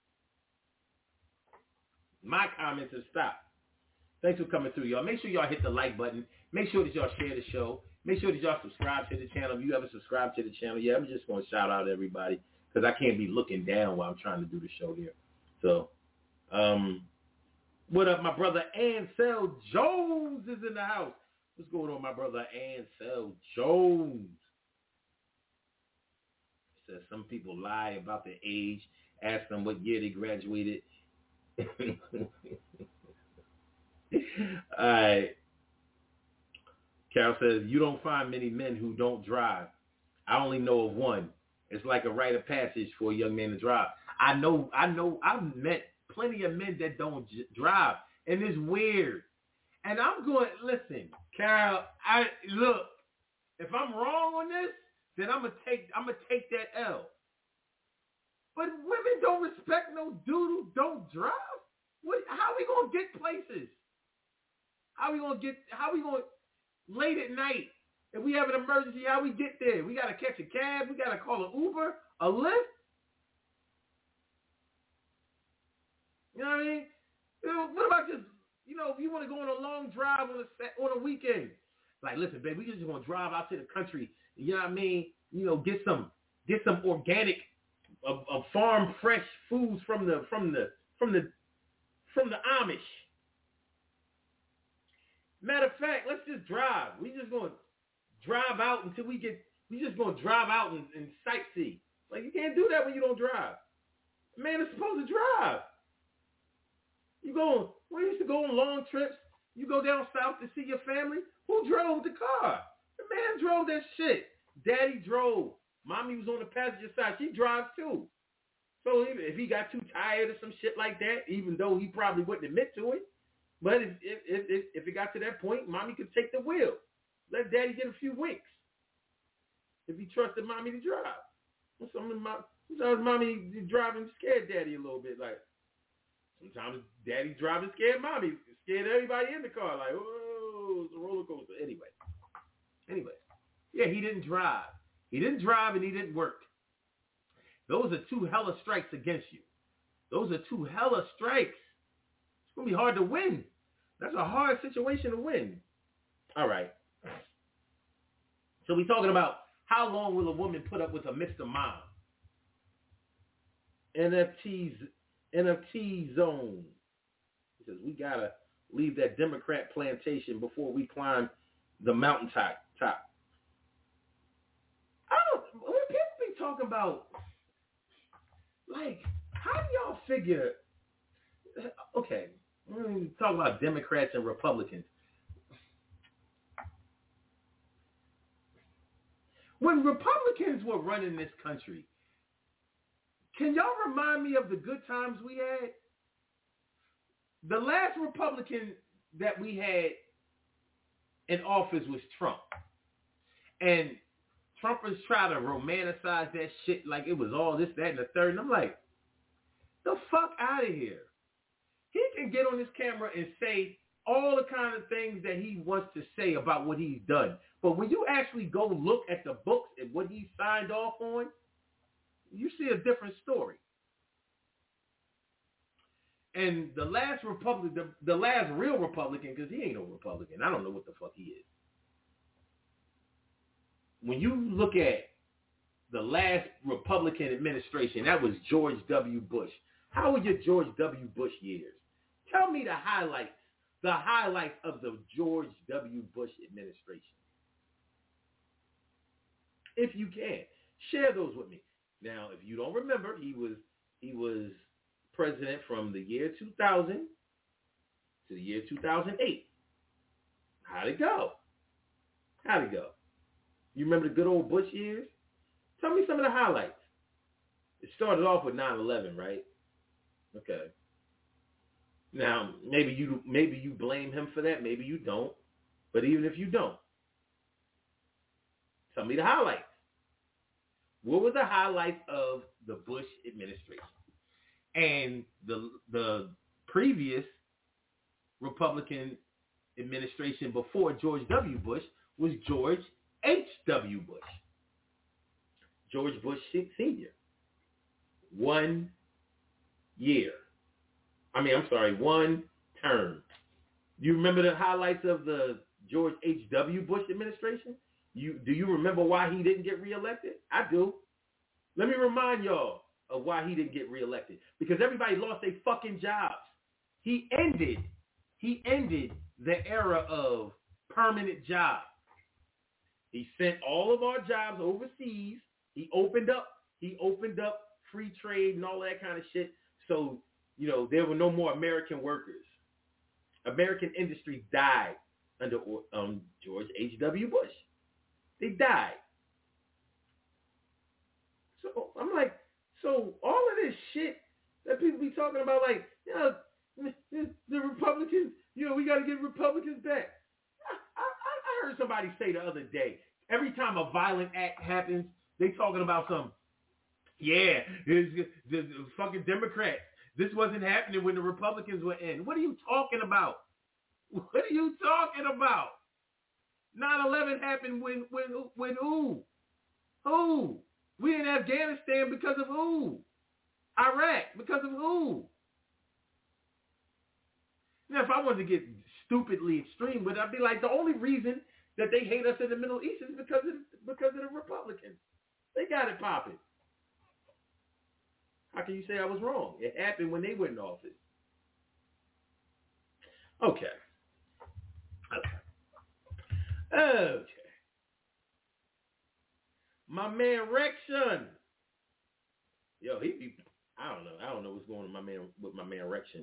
B: My comments have stopped. Thanks for coming through, y'all. Make sure y'all hit the like button. Make sure that y'all share the show. Make sure that y'all subscribe to the channel. If you ever subscribe to the channel, I'm just going to shout out everybody because I can't be looking down while I'm trying to do the show here. So, what up, my brother Ansel Jones is in the house. What's going on, my brother Ansel Jones? He says some people lie about their age. Ask them what year they graduated. All right. Carol says, you don't find many men who don't drive. I only know of one. It's like a rite of passage for a young man to drive. I've met plenty of men that don't drive, and it's weird. And I'm going, listen, Carol, look, if I'm wrong on this, then I'm gonna take that L. But women don't respect no dude who don't drive. How we gonna get places? How we gonna late at night? If we have an emergency, how we get there? We gotta catch a cab. We gotta call an Uber, a Lyft. You know what I mean? What about just, if you want to go on a long drive on a weekend? Like, listen, babe, we just want to drive out to the country. You know what I mean? Get some organic, farm fresh foods from the Amish. Matter of fact, let's just drive. We just gonna drive out until we just gonna drive out and sightsee. Like, you can't do that when you don't drive. Man is supposed to drive. We used to go on long trips. You go down south to see your family. Who drove the car? The man drove that shit. Daddy drove. Mommy was on the passenger side. She drives too. So if he got too tired or some shit like that, even though he probably wouldn't admit to it, but if it got to that point, mommy could take the wheel. Let daddy get a few winks. If he trusted mommy to drive. Sometimes mommy driving scared daddy a little bit. Like, sometimes daddy driving scared mommy. Scared everybody in the car. Like, oh, it's a roller coaster. Anyway. Yeah, he didn't drive. He didn't drive and he didn't work. Those are two hella strikes against you. Those are two hella strikes. It's going to be hard to win. That's a hard situation to win. All right. So we're talking about how long will a woman put up with a Mr. Mom? NFT zone. He says, we got to leave that Democrat plantation before we climb the mountaintop. When people be talking about, like, how do y'all figure, okay, we're going to talk about Democrats and Republicans. When Republicans were running this country, can y'all remind me of the good times we had? The last Republican that we had in office was Trump. And Trumpers try to romanticize that shit like it was all this, that, and the third. And I'm like, the fuck out of here. He can get on this camera and say all the kind of things that he wants to say about what he's done. But when you actually go look at the books and what he signed off on, you see a different story. And the last Republican, the last real Republican, because he ain't no Republican. I don't know what the fuck he is. When you look at the last Republican administration, that was George W. Bush. How were your George W. Bush years? Tell me the highlights of the George W. Bush administration. If you can, share those with me. Now, if you don't remember, he was president from the year 2000 to the year 2008. How'd it go? You remember the good old Bush years? Tell me some of the highlights. It started off with 9/11, right? Okay. Now, maybe you blame him for that. Maybe you don't. But even if you don't, tell me the highlights. What were the highlights of the Bush administration? And the previous Republican administration before George W. Bush was George H.W. Bush. George Bush Sr. 1 term. Do you remember the highlights of the George H.W. Bush administration? Do you remember why he didn't get reelected? I do. Let me remind y'all of why he didn't get reelected. Because everybody lost their fucking jobs. He ended the era of permanent jobs. He sent all of our jobs overseas. He opened up free trade and all that kind of shit. So, there were no more American workers. American industry died under George H.W. Bush. They died. So I'm like, so all of this shit that people be talking about, like, the Republicans, we got to get Republicans back. I heard somebody say the other day, every time a violent act happens, they talking about it's the fucking Democrats. This wasn't happening when the Republicans were in. What are you talking about? What are you talking about? 9/11 happened when who? Who? We in Afghanistan because of who? Iraq because of who? Now, if I wanted to get stupidly extreme with it, I'd be like, the only reason that they hate us in the Middle East is because of the Republicans. They got it popping. How can you say I was wrong? It happened when they were in office. Okay. My man Rection. Yo, I don't know what's going on with my man Rection.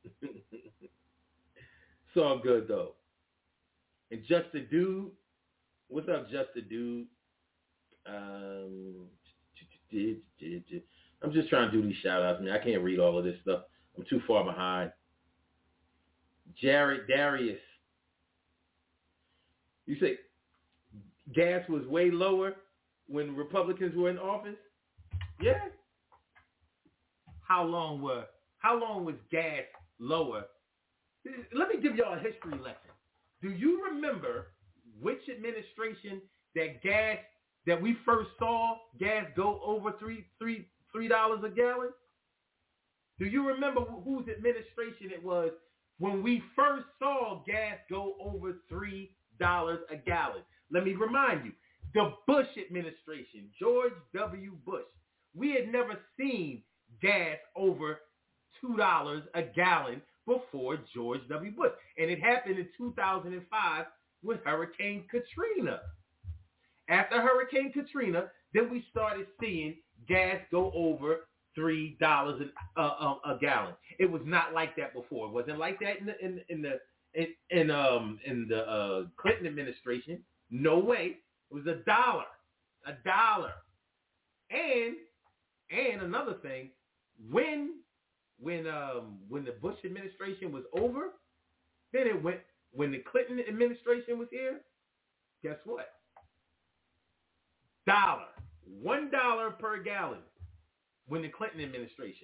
B: It's all good though. And Just a Dude. What's up, Just a Dude? I'm just trying to do these shout outs, man. I can't read all of this stuff. I'm too far behind. Jared Darius. You say gas was way lower when Republicans were in office? Yeah. How long was gas lower? Let me give y'all a history lesson. Do you remember which administration that we first saw gas go over $3 a gallon? Do you remember whose administration it was when we first saw gas go over $3 a gallon? Let me remind you, the Bush administration, George W. Bush. We had never seen gas over $2 a gallon before George W. Bush. And it happened in 2005 with Hurricane Katrina. After Hurricane Katrina, then we started seeing gas go over $3 a gallon. It was not like that before. It wasn't like that in the Clinton administration. No way. It was $1. And another thing, when the Bush administration was over, then it went. When the Clinton administration was here, guess what? $1 per gallon. When the Clinton administration.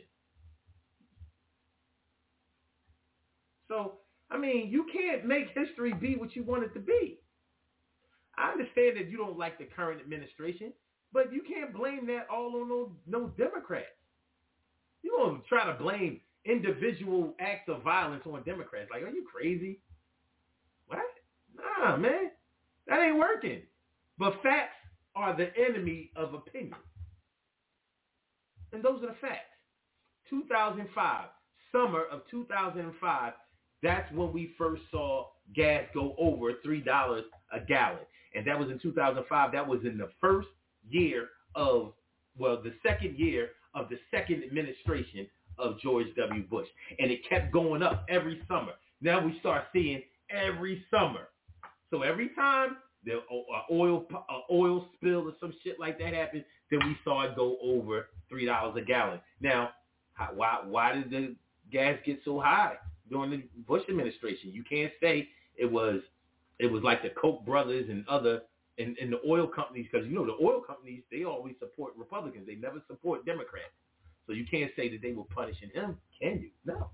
B: So, I mean, you can't make history be what you want it to be. I understand that you don't like the current administration, but you can't blame that all on no Democrats. You're going to try to blame individual acts of violence on Democrats. Like, are you crazy? What? Nah, man. That ain't working. But facts are the enemy of opinion. And those are the facts. 2005, summer of 2005, that's when we first saw gas go over $3 a gallon. And that was in 2005. That was in the first year the second year of the second administration of George W. Bush. And it kept going up every summer. Now we start seeing every summer. So every time the oil spill or some shit like that happened, then we saw it go over $3 a gallon. Now, why did the gas get so high during the Bush administration? You can't say it was like the Koch brothers and other and the oil companies, because the oil companies, they always support Republicans. They never support Democrats. So you can't say that they were punishing him, can you? No.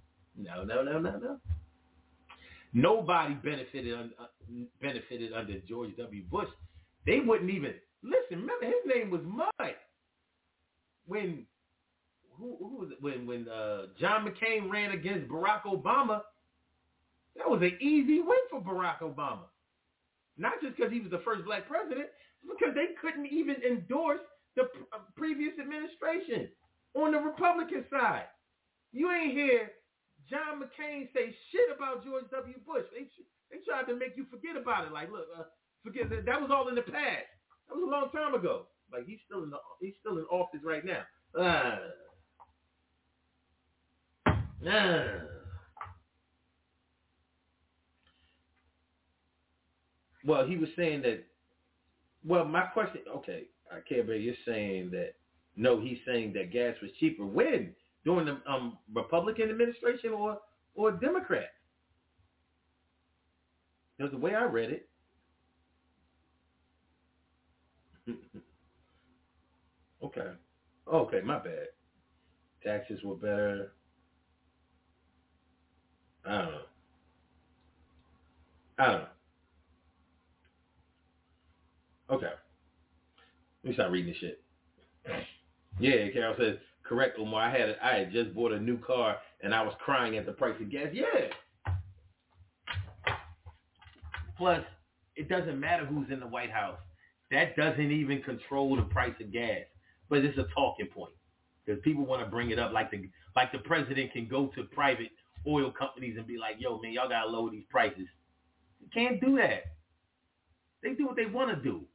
B: Nobody benefited under George W. Bush. They wouldn't even listen. Remember, his name was Mud. When who was it? When John McCain ran against Barack Obama, that was an easy win for Barack Obama. Not just because he was the first black president, because they couldn't even endorse the previous administration on the Republican side. You ain't hear John McCain say shit about George W. Bush. They tried to make you forget about it. Like, look, forget that was all in the past. That was a long time ago. Like, he's still in office right now. Well, he was saying that. Well, my question. Okay, I can't believe you're saying that. No, he's saying that gas was cheaper. When? during the Republican administration or Democrat. That's the way I read it. Okay. Okay, my bad. Taxes were better. I don't know. I don't know. Okay. Let me start reading this shit. Yeah, Carol says, correct, Omar. I had just bought a new car and I was crying at the price of gas. Yeah. Plus, it doesn't matter who's in the White House. That doesn't even control the price of gas. But it's a talking point. Because people want to bring it up like the president can go to private oil companies and be like, yo, man, y'all got to lower these prices. You can't do that. They do what they want to do.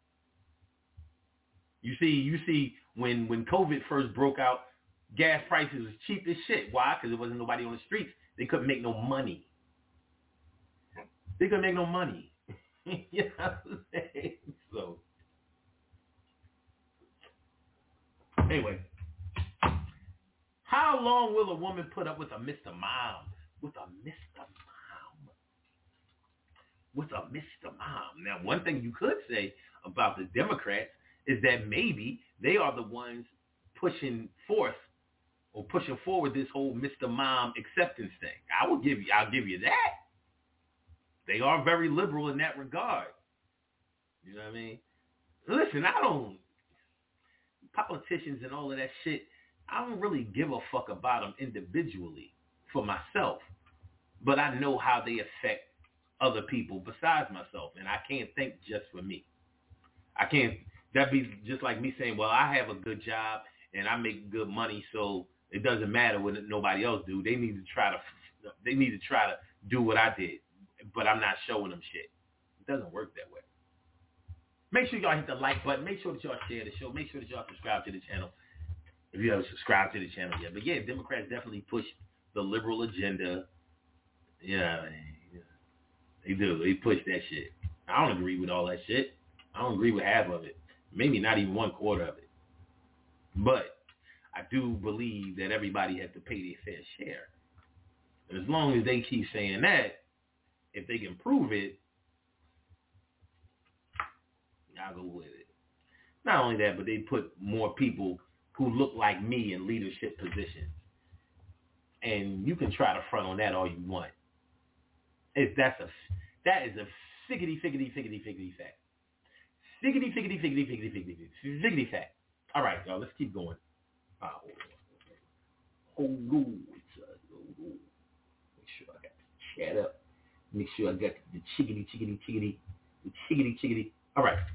B: You see, when COVID first broke out, gas prices was cheap as shit. Why? Because there wasn't nobody on the streets. They couldn't make no money. They couldn't make no money. You know what I'm saying? So, anyway, how long will a woman put up with a Mr. Mom? With a Mr. Mom? With a Mr. Mom. Now, one thing you could say about the Democrats is that maybe they are the ones pushing forth or pushing forward this whole Mr. Mom acceptance thing. I'll give you that. They are very liberal in that regard. You know what I mean? Listen, politicians and all of that shit, I don't really give a fuck about them individually for myself. But I know how they affect other people besides myself. And I can't think just for me. I can't. That'd be just like me saying, well, I have a good job and I make good money, so it doesn't matter what nobody else do. They need to try to do what I did, but I'm not showing them shit. It doesn't work that way. Make sure y'all hit the like button. Make sure that y'all share the show. Make sure that y'all subscribe to the channel if you haven't subscribed to the channel yet. But yeah, Democrats definitely push the liberal agenda. Yeah, they do. They push that shit. I don't agree with all that shit. I don't agree with half of it. Maybe not even 1/4 of it. But I do believe that everybody has to pay their fair share. And as long as they keep saying that, if they can prove it, I'll go with it. Not only that, but they put more people who look like me in leadership positions. And you can try to front on that all you want. That is a figgity fact. Figgity fact. All right, y'all, let's keep going. Hold on. Make sure I got the chat up. Make sure I got the chickity. All right.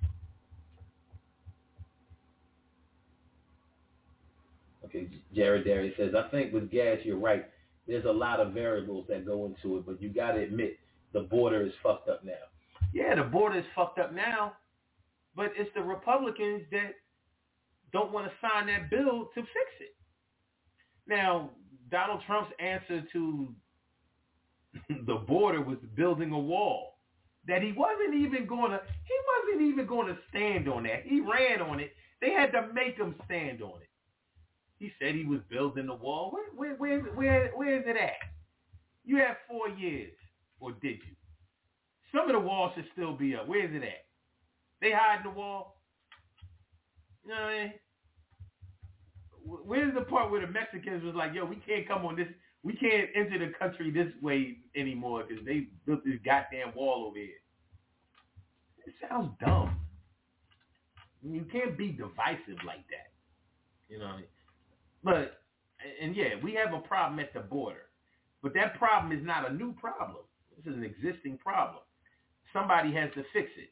B: Okay, Jared Darius says, I think with gas, you're right. There's a lot of variables that go into it, but you got to admit the border is fucked up now. Yeah, the border is fucked up now, but it's the Republicans that don't want to sign that bill to fix it. Now, Donald Trump's answer to the border was building a wall that he wasn't even going to stand on that. He ran on it. They had to make him stand on it. He said he was building the wall. Where is it at? You have 4 years, or did you? Some of the wall should still be up. Where is it at? They hiding the wall? You know what I mean? Where's the part where the Mexicans was like, yo, we can't come on this, we can't enter the country this way anymore because they built this goddamn wall over here. It sounds dumb. You can't be divisive like that. You know what I mean? But, and yeah, we have a problem at the border. But that problem is not a new problem. This is an existing problem. Somebody has to fix it.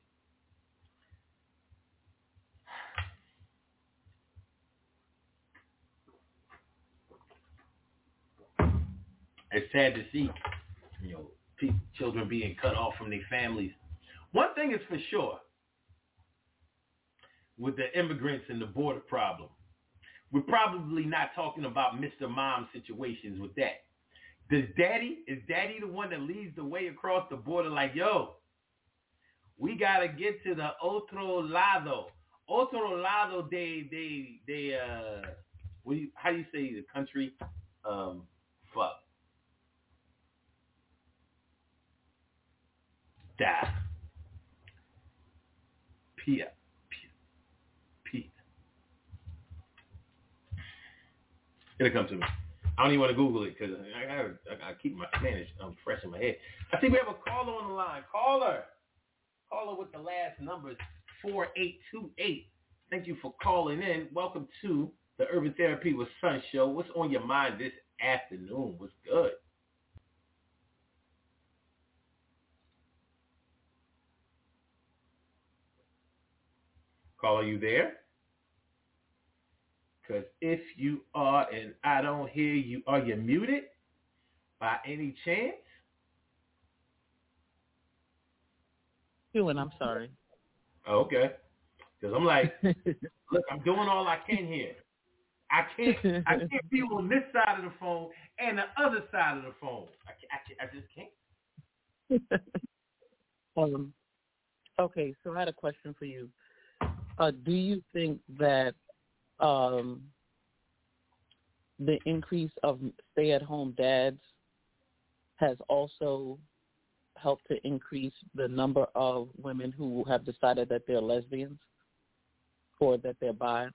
B: It's sad to see, children being cut off from their families. One thing is for sure, with the immigrants and the border problem, we're probably not talking about Mr. Mom situations with that. Is Daddy the one that leads the way across the border like, yo, we got to get to the otro lado de how do you say the country? Fuck. Da. P. P. It'll come to me. I don't even want to Google it because I keep my Spanish fresh in my head. I think we have a caller on the line. Caller with the last numbers 4828. Thank you for calling in. Welcome to the Urban Therapy with Sun show. What's on your mind this afternoon? What's good? Caller, you there? Because if you are and I don't hear you, are you muted by any chance?
A: I'm sorry.
B: Okay. Because I'm like, look, I'm doing all I can here. I can't be on this side of the phone and the other side of the phone. I just can't.
A: Okay, so I had a question for you. Do you think that the increase of stay-at-home dads has also helped to increase the number of women who have decided that they're lesbians or that they're bi?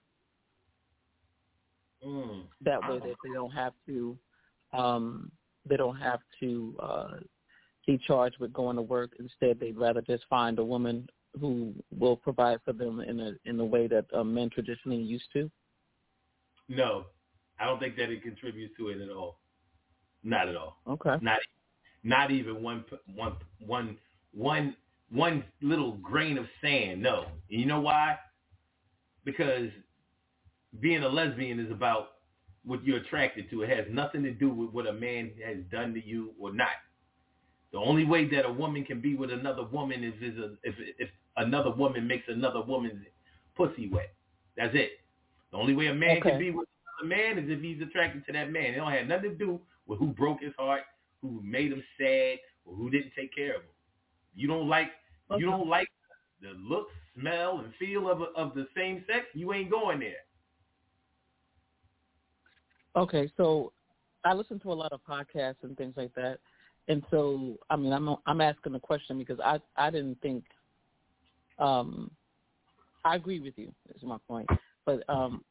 A: That way that they don't have to be charged with going to work. Instead, they'd rather just find a woman who will provide for them in a way that men traditionally used to.
B: No, I don't think that it contributes to it at all. Not at all.
A: Okay.
B: Not even one little grain of sand. No. And you know why? Because being a lesbian is about what you're attracted to. It has nothing to do with what a man has done to you or not. The only way that a woman can be with another woman is if another woman makes another woman's pussy wet. That's it. The only way a man can be with another man is if he's attracted to that man. It don't have nothing to do with who broke his heart, who made him sad, or who didn't take care of him. You don't like the look, smell, and feel of the same sex, you ain't going there.
A: Okay, so I listen to a lot of podcasts and things like that. And so, I mean, I'm asking the question because I didn't think I agree with you, is my point. But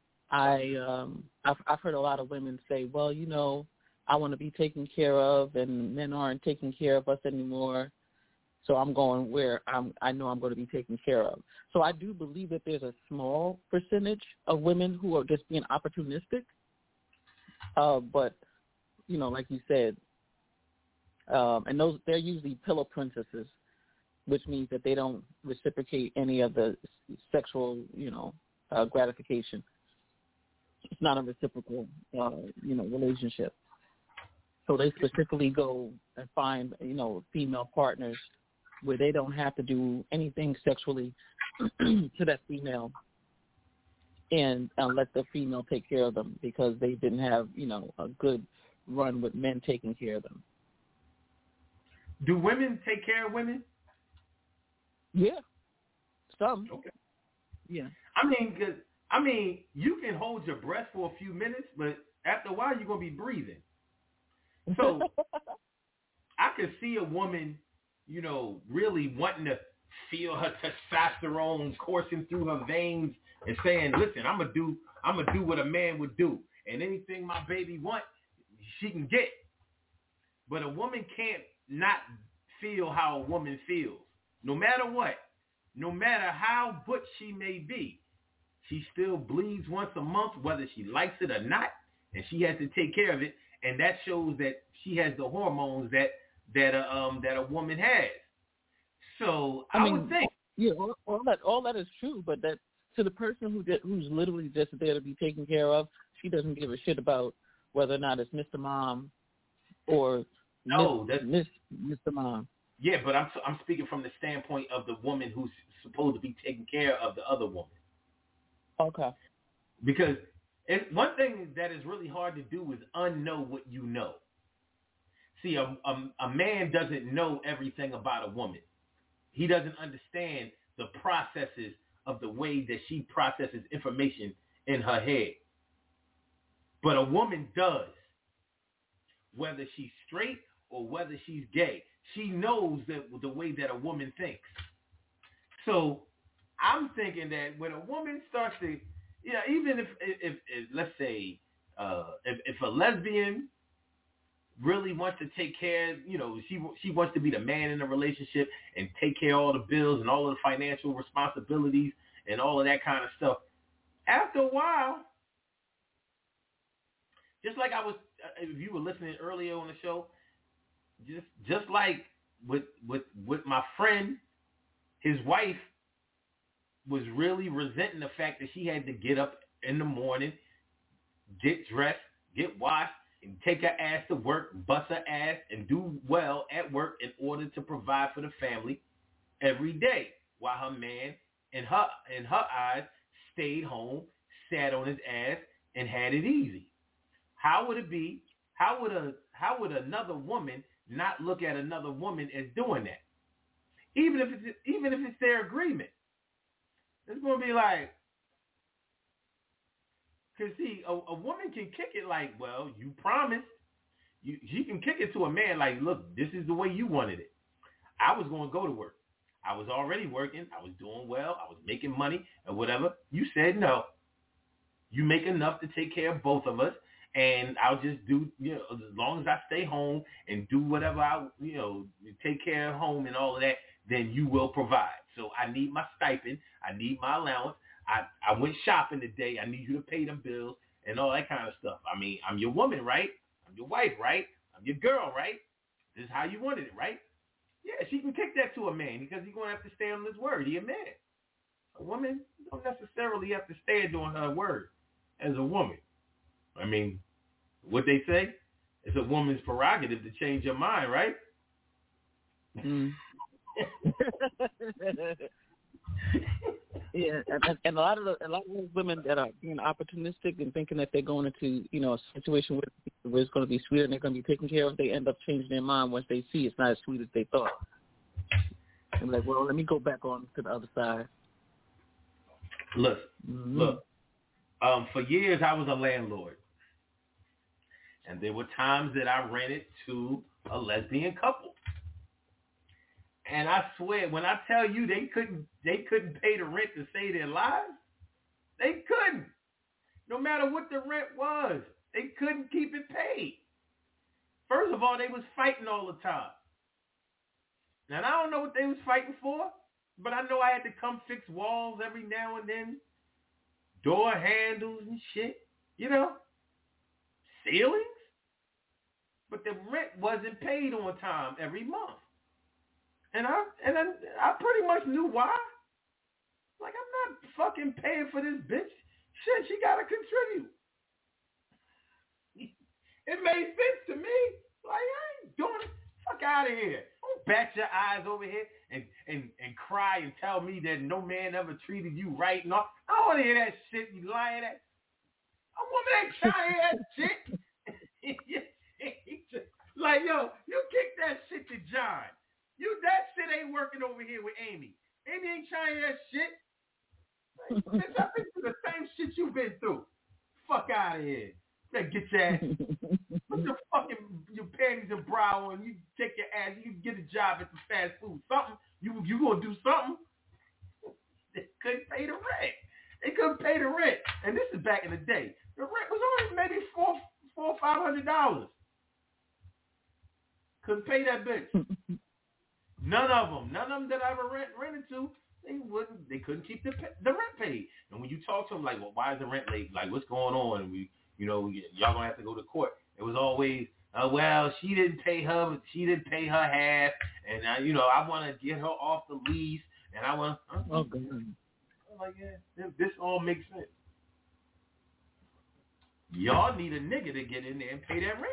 A: I've heard a lot of women say, well, you know, I want to be taken care of, and men aren't taking care of us anymore. So I'm going where I know I'm going to be taken care of. So I do believe that there's a small percentage of women who are just being opportunistic. But, you know, like you said, and they're usually pillow princesses, which means that they don't reciprocate any of the sexual, gratification. It's not a reciprocal, relationship. So they specifically go and find, female partners where they don't have to do anything sexually to that female and let the female take care of them because they didn't have, a good run with men taking care of them.
B: Do women take care of women?
A: Yeah, some.
B: Okay.
A: Yeah.
B: I mean, you can hold your breath for a few minutes, but after a while, you're going to be breathing. So I could see a woman, really wanting to feel her testosterone coursing through her veins and saying, listen, I'm going to do what a man would do. And anything my baby wants, she can get. But a woman can't not feel how a woman feels. No matter what, no matter how butch she may be, she still bleeds once a month, whether she likes it or not, and she has to take care of it. And that shows that she has the hormones that a woman has. So I would think,
A: yeah, all that is true, but that to the person who's literally just there to be taken care of, she doesn't give a shit about whether or not it's Mr. Mom or Mr. Mom.
B: Yeah, but I'm speaking from the standpoint of the woman who's supposed to be taking care of the other woman.
A: Okay.
B: Because one thing that is really hard to do is unknow what you know. See, a man doesn't know everything about a woman. He doesn't understand the processes of the way that she processes information in her head. But a woman does, whether she's straight or whether she's gay. She knows that the way that a woman thinks. So I'm thinking that when a woman starts to, even if let's say, if a lesbian really wants to take care, she wants to be the man in the relationship and take care of all the bills and all of the financial responsibilities and all of that kind of stuff. After a while, just like I was, if you were listening earlier on the show, just like with my friend, his wife was really resenting the fact that she had to get up in the morning, get dressed, get washed, and take her ass to work, bust her ass, and do well at work in order to provide for the family every day, while her man, in her eyes, stayed home, sat on his ass, and had it easy. How would it be? How would another woman not look at another woman as doing that? Even if it's their agreement, it's going to be like, because see, a woman can kick it like, well, you promised. She can kick it to a man like, look, this is the way you wanted it. I was going to go to work. I was already working. I was doing well. I was making money and whatever. You said no. You make enough to take care of both of us, and I'll just do, as long as I stay home and do whatever take care of home and all of that, then you will provide. So I need my stipend. I need my allowance. I went shopping today. I need you to pay them bills and all that kind of stuff. I mean, I'm your woman, right? I'm your wife, right? I'm your girl, right? This is how you wanted it, right? Yeah, she can kick that to a man because he's going to have to stay on his word. He a man. A woman don't necessarily have to stand on her word as a woman. I mean, what they say, it's a woman's prerogative to change her mind, right?
A: Mm. Yeah, and a lot of those women that are being opportunistic and thinking that they're going into a situation where it's going to be sweeter and they're going to be taken care of, they end up changing their mind once they see it's not as sweet as they thought. And like, well, let me go back on to the other side.
B: Look. For years I was a landlord, and there were times that I rented to a lesbian couple. And I swear, when I tell you they couldn't pay the rent to save their lives, they couldn't. No matter what the rent was, they couldn't keep it paid. First of all, they was fighting all the time. Now, I don't know what they was fighting for, but I know I had to come fix walls every now and then, door handles and shit, ceilings. But the rent wasn't paid on time every month. And I pretty much knew why. Like, I'm not fucking paying for this bitch. Shit, she gotta contribute. It made sense to me. Like, I ain't doing it. Fuck out of here. Don't bat your eyes over here and cry and tell me that no man ever treated you right. No, I don't want to hear that shit. You lying at. A woman ain't trying to hear that shit. Like, yo, you kick that shit to John. That shit ain't working over here with Amy. Amy ain't trying to hear that shit. Like, bitch, I've been through the same shit you've been through. Fuck out of here. Better get your ass. Put your panties and bra on. You take your ass. You get a job at the fast food. Something. You gonna do something? They couldn't pay the rent. They couldn't pay the rent. And this is back in the day. The rent was only maybe $400 or $500. Couldn't pay that bitch. None of them that I ever rented to, they couldn't keep the rent paid. And when you talk to them, like, well, why is the rent late? Like, what's going on? And y'all gonna have to go to court. It was always, well, she didn't pay her half, and I want to get her off the lease, and I want. Oh, God. I'm like, yeah, this all makes sense. Y'all need a nigga to get in there and pay that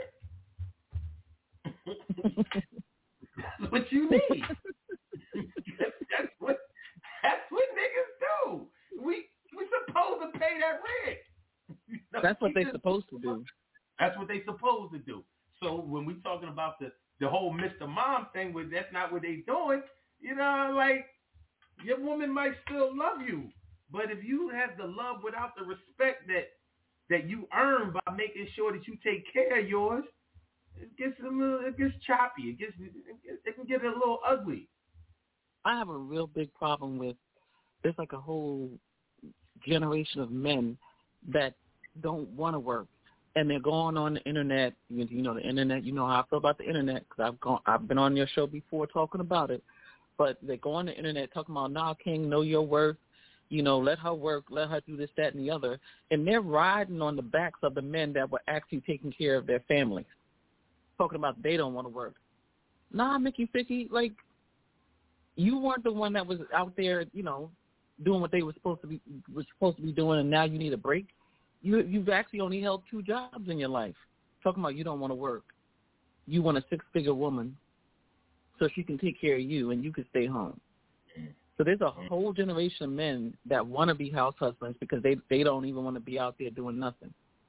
B: rent. That's what you need. That's what niggas do. We supposed to pay that rent.
A: That's what they're supposed to do.
B: That's what they supposed to do. So when we talking about the whole Mr. Mom thing, that's not what they doing. Like, your woman might still love you, but if you have the love without the respect that that you earn by making sure that you take care of yours, it gets choppy. It can get a little ugly.
A: I have a real big problem with, there's like a whole generation of men that don't want to work, and they're going on the internet. You know the internet. You know how I feel about the internet because I've been on your show before talking about it. But they go on the internet talking about, nah, King, know your worth. You know, let her work, let her do this, that, and the other. And they're riding on the backs of the men that were actually taking care of their families, talking about they don't want to work. Nah, Mickey Ficky, like, you weren't the one that was out there, you know, doing what they were supposed to be doing, and now you need a break. You've actually only held 2 jobs in your life. Talking about you don't want to work. You want a 6-figure woman so she can take care of you and you can stay home. So there's a whole generation of men that want to be house husbands because they don't even want to be out there doing nothing.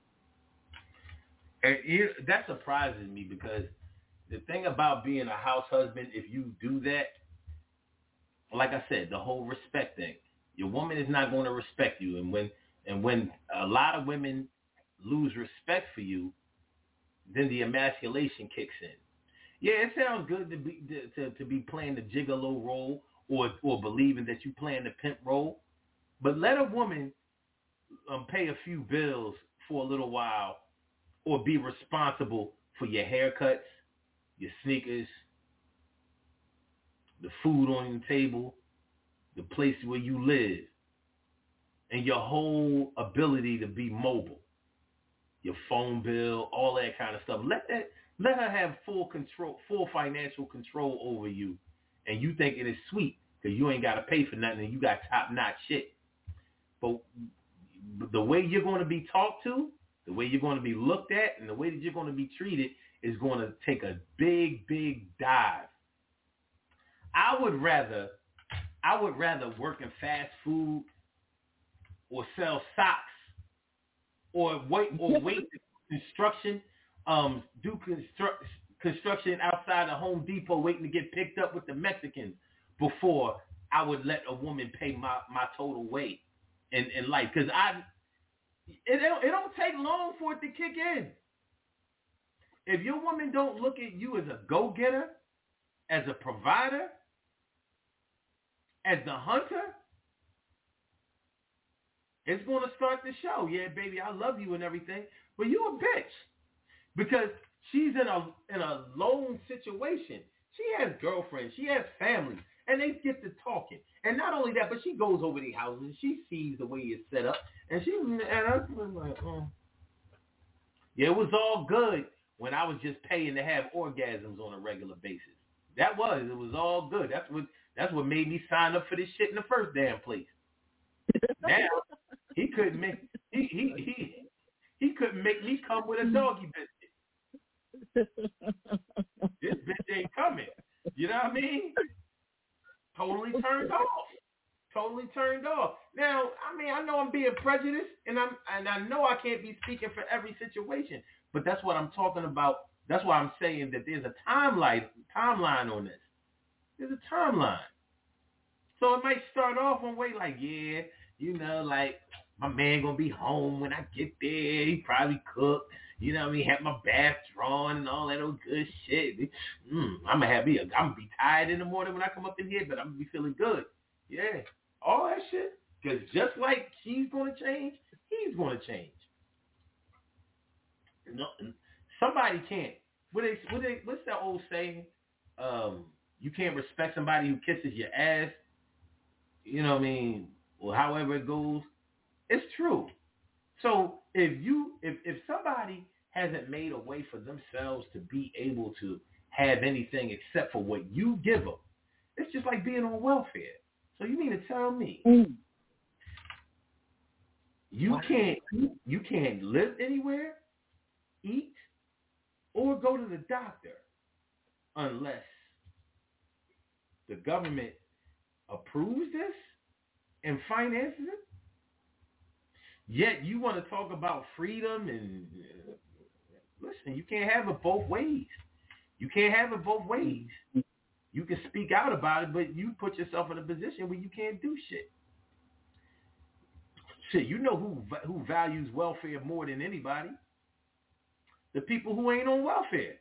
B: And that surprises me because the thing about being a house husband, if you do that, like I said, the whole respect thing, your woman is not going to respect you. And when a lot of women lose respect for you, then the emasculation kicks in. Yeah, it sounds good to be playing the gigolo role or believing that you playing the pimp role, but let a woman pay a few bills for a little while or be responsible for your haircuts, your sneakers, the food on your table, the place where you live, and your whole ability to be mobile, your phone bill, all that kind of stuff. Let her have full control, full financial control over you, and you think it is sweet because you ain't got to pay for nothing and you got top-notch shit. But the way you're going to be talked to, the way you're going to be looked at, and the way that you're going to be treated is going to take a big, big dive. I would rather work in fast food or sell socks or wait construction, construction outside of Home Depot waiting to get picked up with the Mexicans before I would let a woman pay my total weight in life. Because it don't take long for it to kick in. If your woman don't look at you as a go-getter, as a provider, as the hunter, it's going to start to show. Yeah, baby, I love you and everything, but you a bitch. Because she's in a lone situation. She has girlfriends. She has family. And they get to talking. And not only that, but she goes over the houses. She sees the way it's set up. And I was like, Yeah, it was all good when I was just paying to have orgasms on a regular basis. It was all good. That's what made me sign up for this shit in the first damn place. Now he couldn't make he couldn't make me come with a doggy biscuit. This bitch ain't coming. You know what I mean? Totally turned off. Now, I mean, I know I'm being prejudiced, and I know I can't be speaking for every situation, but that's what I'm talking about. That's why I'm saying that there's a timeline on this. There's a timeline. So it might start off one way like, yeah, you know, like my man gonna be home when I get there. He probably cook. You know what I mean? Have my bath drawn and all that old good shit. I'm gonna be tired in the morning when I come up in here, but I'm gonna be feeling good. Yeah, all that shit. Because just like she's gonna change, he's gonna change. No, somebody can't. What's that old saying? You can't respect somebody who kisses your ass. You know what I mean? Or however it goes. It's true. So if somebody hasn't made a way for themselves to be able to have anything except for what you give them, it's just like being on welfare. So you mean to tell me you can't live anywhere, eat, or go to the doctor unless the government approves this and finances it? Yet you want to talk about freedom and listen, you can't have it both ways. You can speak out about it, but you put yourself in a position where you can't do shit. Shit, you know who values welfare more than anybody? The people who ain't on welfare.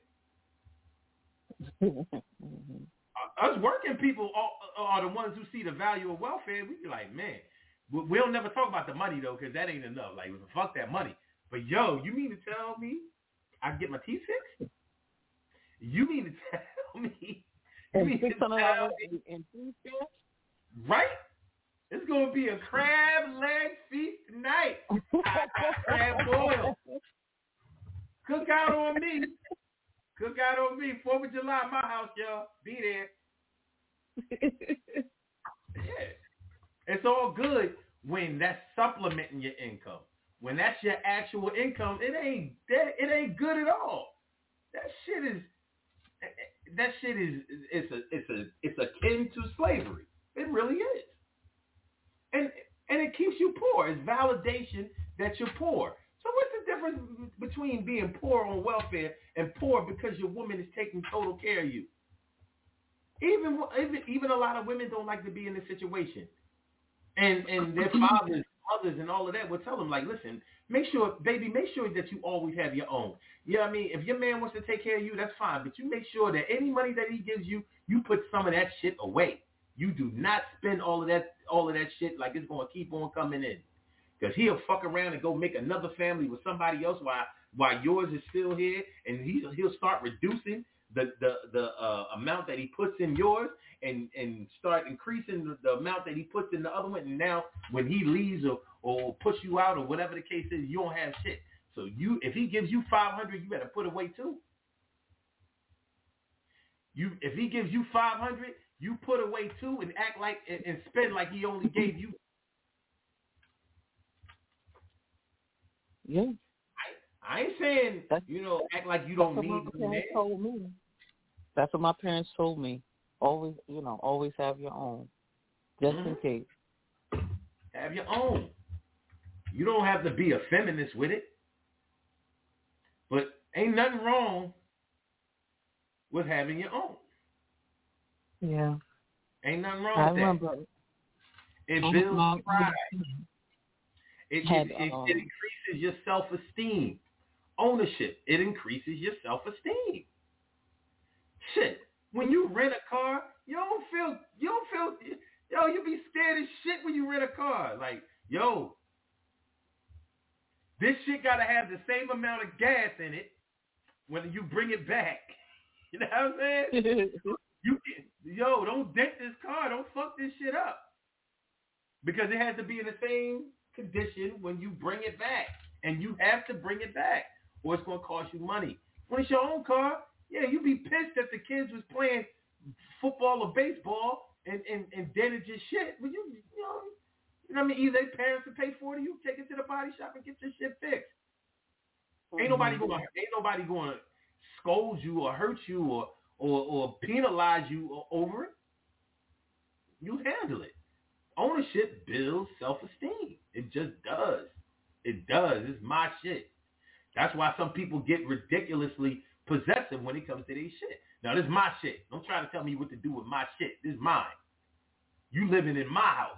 B: Us working people are the ones who see the value of welfare. We be like, man, we'll never talk about the money though, because that ain't enough. Like, fuck that money. But yo, you mean to tell me I can get my teeth fixed? You mean to tell me? You mean to tell me? Right? It's gonna be a crab leg feast tonight. Crab boil. Cook out on me. Cook out on me. 4th of July, my house, y'all. Be there. Yeah. It's all good when that's supplementing your income. When that's your actual income, it ain't good at all. That shit is it's akin to slavery. It really is. And it keeps you poor. It's validation that you're poor. So what's the difference between being poor on welfare and poor because your woman is taking total care of you? Even a lot of women don't like to be in this situation. And their fathers, mothers, and all of that will tell them, like, listen, make sure that you always have your own. You know what I mean? If your man wants to take care of you, that's fine. But you make sure that any money that he gives you, you put some of that shit away. You do not spend all of that shit like it's going to keep on coming in. Because he'll fuck around and go make another family with somebody else while yours is still here, and he'll start reducing the amount that he puts in yours and start increasing the amount that he puts in the other one. And now when he leaves or push you out or whatever the case is, you don't have shit. So if he gives you $500, you better put away $2. If he gives you $500, you put away $2 and act like and spend like he only gave you.
A: Yeah.
B: I ain't saying, act like you don't need
A: me. That's what my parents told me. Always have your own. Just in case.
B: Have your own. You don't have to be a feminist with it. But ain't nothing wrong with having your own.
A: Yeah.
B: Ain't nothing wrong with that. It builds pride. It increases your self-esteem. Ownership. It increases your self-esteem. Shit. When you rent a car, you be scared as shit when you rent a car. Like, this shit got to have the same amount of gas in it when you bring it back. You know what I'm saying? Don't dent this car. Don't fuck this shit up. Because it has to be in the same condition when you bring it back. And you have to bring it back, or it's going to cost you money. When it's your own car, you be pissed that the kids was playing football or baseball and dented your shit. But you know what I mean? Either their parents will pay for it, or you take it to the body shop and get your shit fixed. Ain't nobody going to scold you or hurt you or penalize you over it. You handle it. Ownership builds self-esteem. It just does. It does. It's my shit. That's why some people get ridiculously possessive when it comes to their shit. Now, this is my shit. Don't try to tell me what to do with my shit. This is mine. You living in my house.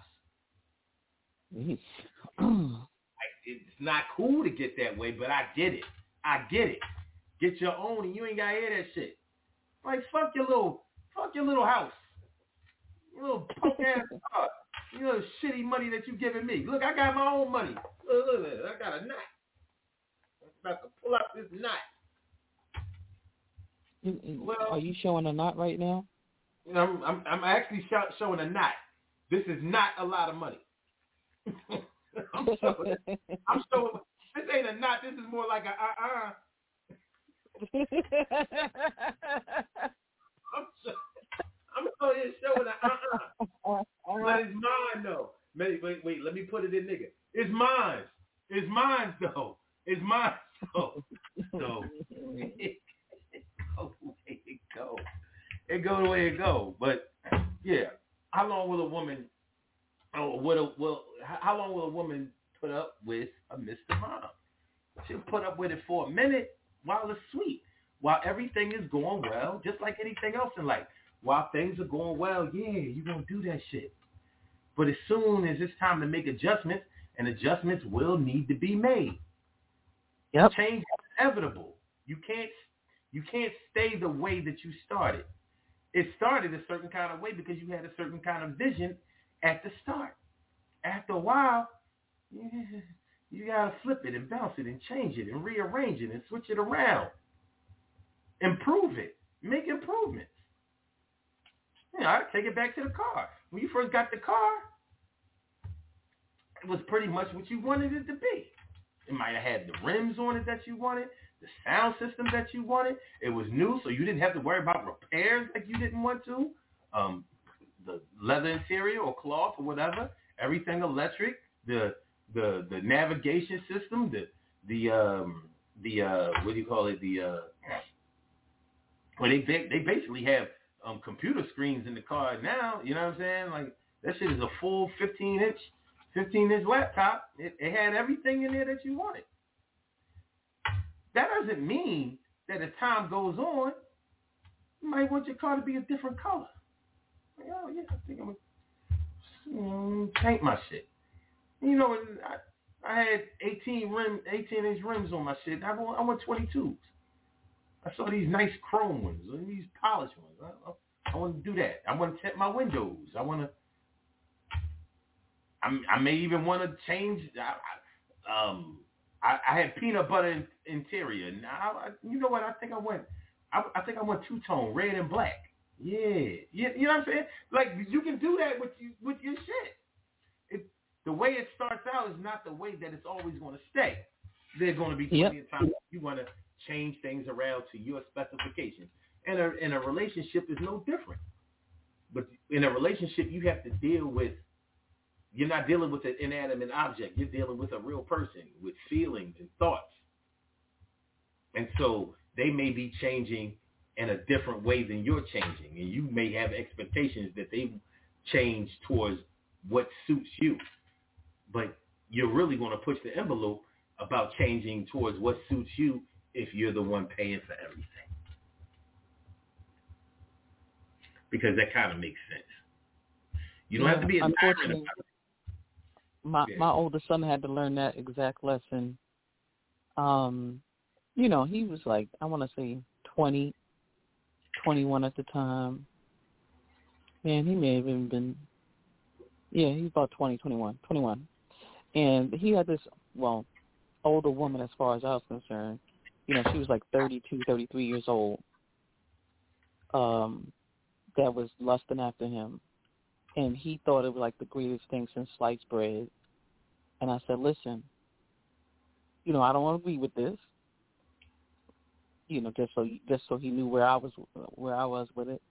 B: It's not cool to get that way, but I get it. Get your own, and you ain't got to hear that shit. Like, fuck your little house. Your little punk ass car. You know the shitty money that you giving me. Look, I got my own money. Look, I got a knot. I'm about to pull out this knot.
A: Well, are you showing a knot right now?
B: I'm actually showing a knot. This is not a lot of money. I'm showing. This ain't a knot. This is more like a I'm showing a But it's mine though. Wait. Let me put it in, nigga. It's mine. It's mine though. It's mine though. So it go the way it go. But yeah, how long will a woman? How long will a woman put up with a Mr. Mom? She'll put up with it for a minute while it's sweet, while everything is going well, just like anything else in life. While things are going well, you're going to do that shit. But as soon as it's time to make adjustments and adjustments will need to be made.
A: Yep.
B: Change is inevitable. You can't stay the way that you started. It started a certain kind of way because you had a certain kind of vision at the start. After a while, you gotta flip it and bounce it and change it and rearrange it and switch it around. Improve it. Make improvements. I take it back to the car. When you first got the car, it was pretty much what you wanted it to be. It might have had the rims on it that you wanted, the sound system that you wanted. It was new, so you didn't have to worry about repairs like you didn't want to. The leather interior or cloth or whatever, everything electric. The navigation system, the what do you call it? Well, they basically have computer screens in the car now. You know what I'm saying? Like that shit is a full 15-inch laptop. It had everything in there that you wanted. That doesn't mean that as time goes on, you might want your car to be a different color. Like, oh yeah, I think I'm gonna paint my shit. You know, I had 18-inch rims on my shit. I want 22s. I saw these nice chrome ones and these polished ones. I want to do that. I want to tint my windows. I may even want to change. I had peanut butter interior. Now, you know what? I think I went two-tone, red and black. Yeah. You know what I'm saying? Like, you can do that with your shit. The way it starts out is not the way that it's always going to stay. There's going to be plenty of times you want to change things around to your specifications. And a relationship is no different. But in a relationship, you have to deal with, you're not dealing with an inanimate object. You're dealing with a real person with feelings and thoughts. And so they may be changing in a different way than you're changing. And you may have expectations that they change towards what suits you. But you're really going to push the envelope about changing towards what suits you if you're the one paying for everything. Because that kind of makes sense. You don't have to be a tyrant about it.
A: My oldest son had to learn that exact lesson. You know, he was like, I want to say 20, 21 at the time. Man, he may have even been, he's about 21. And he had this, older woman as far as I was concerned. You know, she was like 32, 33 years old. That was lusting after him. And he thought it was like the greatest thing since sliced bread. And I said, listen, you know, I don't want to be with this. You know, just so he knew where I was with it.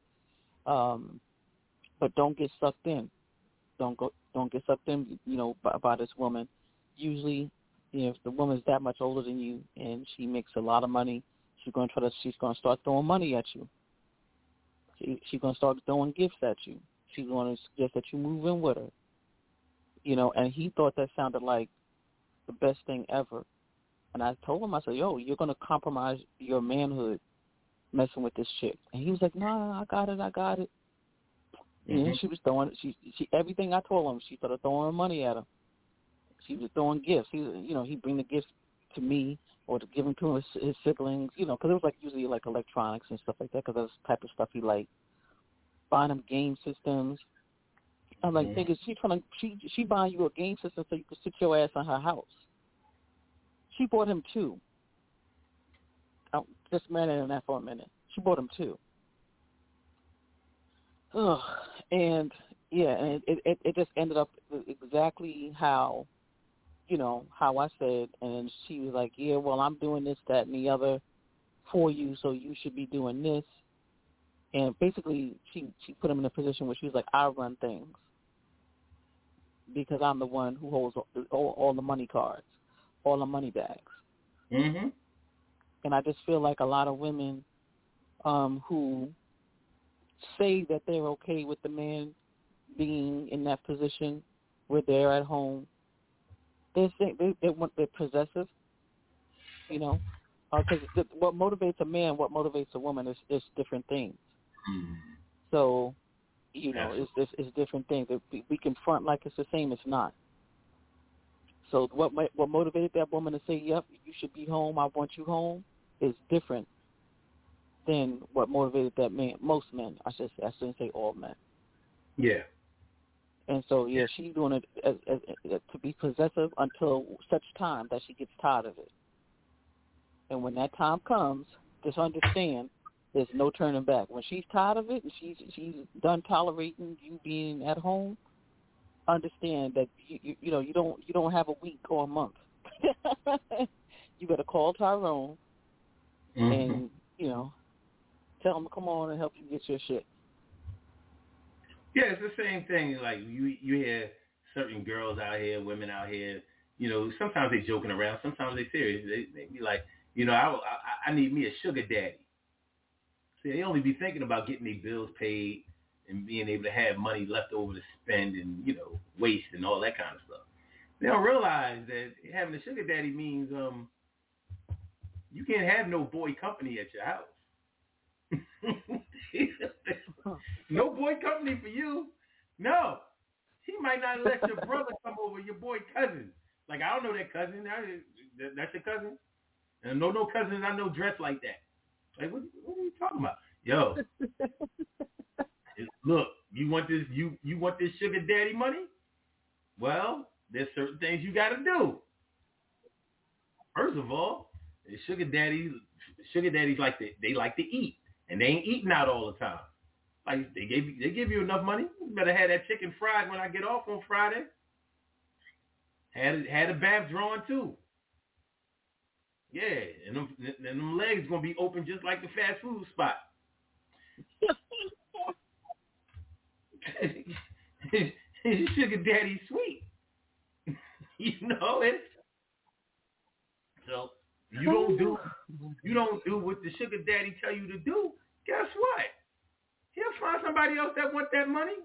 A: But don't get sucked in. Don't get sucked in, you know, by this woman. Usually, you know, if the woman's that much older than you and she makes a lot of money, she's going to start throwing money at you. She's going to start throwing gifts at you. She's going to suggest that you move in with her. You know, and he thought that sounded like the best thing ever. And I told him, I said, yo, you're going to compromise your manhood messing with this chick. And he was like, no, I got it. Mm-hmm. And she was throwing, she everything I told him, she started throwing money at him. She was throwing gifts. He'd bring the gifts to me or to give them to his siblings, you know, because it was like usually like electronics and stuff like that, because that's the type of stuff he liked. Buying them game systems. I'm like, nigga, she buying you a game system so you can sit your ass in her house. She bought him 2. Just marinate on that for a minute. She bought him 2. Ugh. And it just ended up exactly how, you know, how I said. And she was like, yeah, well, I'm doing this, that, and the other for you, so you should be doing this. And basically, she put him in a position where she was like, I run things because I'm the one who holds all the money cards, all the money bags.
B: Mm-hmm.
A: And I just feel like a lot of women who say that they're okay with the man being in that position where they're at home, they're possessive, you know, because what motivates a man, what motivates a woman is different things.
B: Mm-hmm.
A: So, you know, it's different things. We confront like it's the same. It's not. So what motivated that woman to say, yep, you should be home, I want you home, is different than what motivated that man, most men, I shouldn't say all men.
B: Yeah.
A: And so, yeah, she's doing it as to be possessive until such time that she gets tired of it. And when that time comes, just understand there's no turning back. When she's tired of it and she's done tolerating you being at home, understand that you don't have a week or a month. You better call Tyrone and tell him to come on and help you get your shit.
B: Yeah, it's the same thing. Like you hear certain girls out here, women out here. Sometimes they joking around, sometimes they serious. They be like, I need me a sugar daddy. See, they only be thinking about getting their bills paid and being able to have money left over to spend and, waste and all that kind of stuff. They don't realize that having a sugar daddy means you can't have no boy company at your house. No boy company for you. No. He might not let your brother come over, your boy cousin. Like, I don't know that cousin. That's your cousin? And I know no cousins I know dress like that. Like, what are you talking about? Yo, look, you want this sugar daddy money? Well, there's certain things you got to do. First of all, sugar daddies like to eat, and they ain't eating out all the time. Like they give you enough money. You better have that chicken fried when I get off on Friday. Had a bath drawn too. Yeah, and them legs gonna be open just like the fast food spot. Sugar daddy sweet. It. So you don't do what the sugar daddy tell you to do. Guess what? He'll find somebody else that want that money.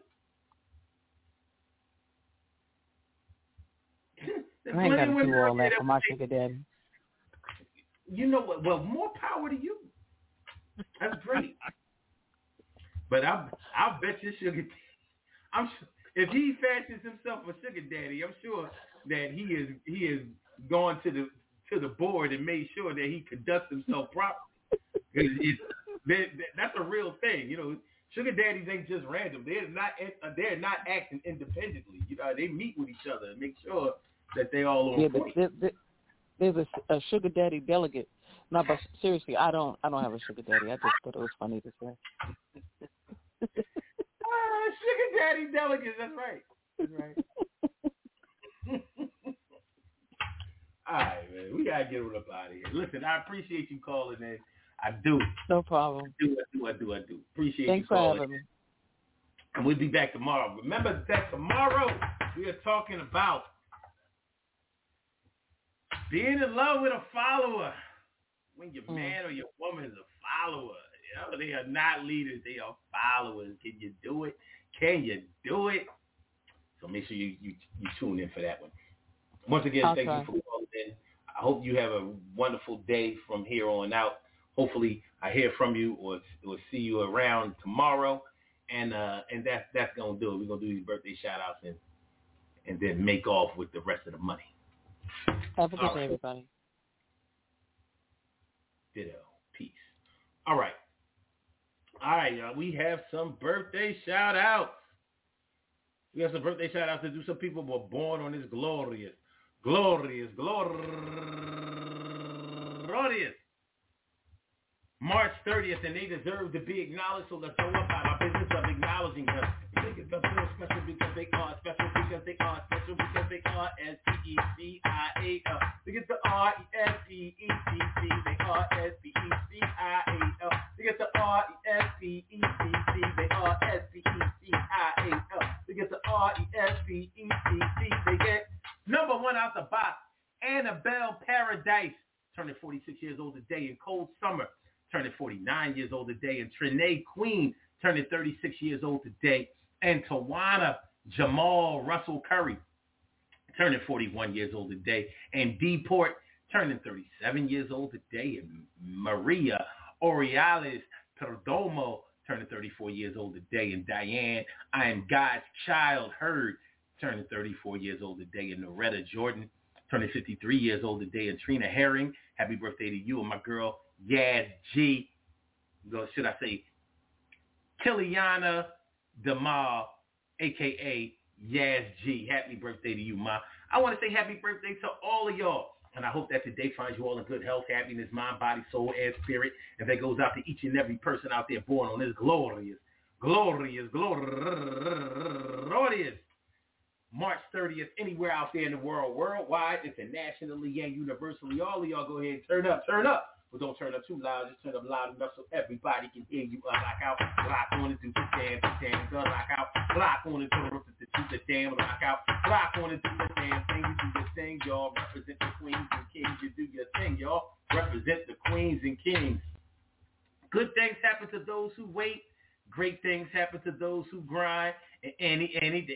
A: I ain't got to do all that for my sugar daddy.
B: You know what? Well, more power to you. That's great. But I'll bet you sugar. I'm sure if he fashions himself a sugar daddy, I'm sure that he is gone to the board and made sure that he conducts himself properly. That's a real thing, Sugar daddies ain't just random. They're not acting independently. They meet with each other and make sure that they all on point.
A: There's a sugar daddy delegate. No, but seriously, I don't have a sugar daddy. I just thought it was funny to say.
B: Sugar daddy delegates. That's right. All right, man. We gotta get up out of here. Listen, I appreciate you calling in. I do.
A: No problem.
B: I do. Appreciate
A: Thanks
B: you calling.
A: For having me.
B: And we'll be back tomorrow. Remember that tomorrow we are talking about being in love with a follower. When your man or your woman is a follower, they are not leaders, they are followers. Can you do it? So make sure you tune in for that one. Once again, thank you for calling in. I hope you have a wonderful day from here on out. Hopefully, I hear from you or see you around tomorrow, and that's gonna do it. We're gonna do these birthday shout outs and then make off with the rest of the money.
A: Have a good day, everybody.
B: Ditto. Peace. All right, y'all. We have some birthday shout outs. We have some birthday shout outs to do. Some people were born on this glorious March 30th, and they deserve to be acknowledged. So let's go about our business of acknowledging them. They get the special because they are special because they are special because they are S-P-E-C-I-A-L. They get the R-E-S-P-E-C-C. They are S-P-E-C-I-A-L. They get the R-E-S-P-E-C-C. They are S-P-E-C-I-A-L. They get the R-E-S-P-E-C-C. They get number one out the box, Annabelle Paradise, turning 46 years old today in Cold Summer, turning 49 years old today, and Trinae Queen, turning 36 years old today, and Tawana Jamal Russell Curry, turning 41 years old today, and D. Port, turning 37 years old today, and Maria Orioles Perdomo, turning 34 years old today, and Diane, I Am God's Child Heard, turning 34 years old today, and Noretta Jordan, turning 53 years old today. And Trina Herring, happy birthday to you. And my girl, Yaz G. Should I say, Kiliana Demal, a.k.a. Yaz G. Happy birthday to you, Ma. I want to say happy birthday to all of y'all. And I hope that today finds you all in good health, happiness, mind, body, soul, and spirit. And that goes out to each and every person out there born on this glorious March 30th, anywhere out there in the world, worldwide, internationally, and universally. All of y'all go ahead and turn up. But don't turn up too loud. Just turn up loud enough so everybody can hear you. Rock out, rock on and do the damn, rock out, rock on and do the damn, rock out, rock on and do the damn thing. You do your thing, y'all. Represent the queens and kings. You do your thing, y'all. Represent the queens and kings. Good things happen to those who wait. Great things happen to those who grind. And anything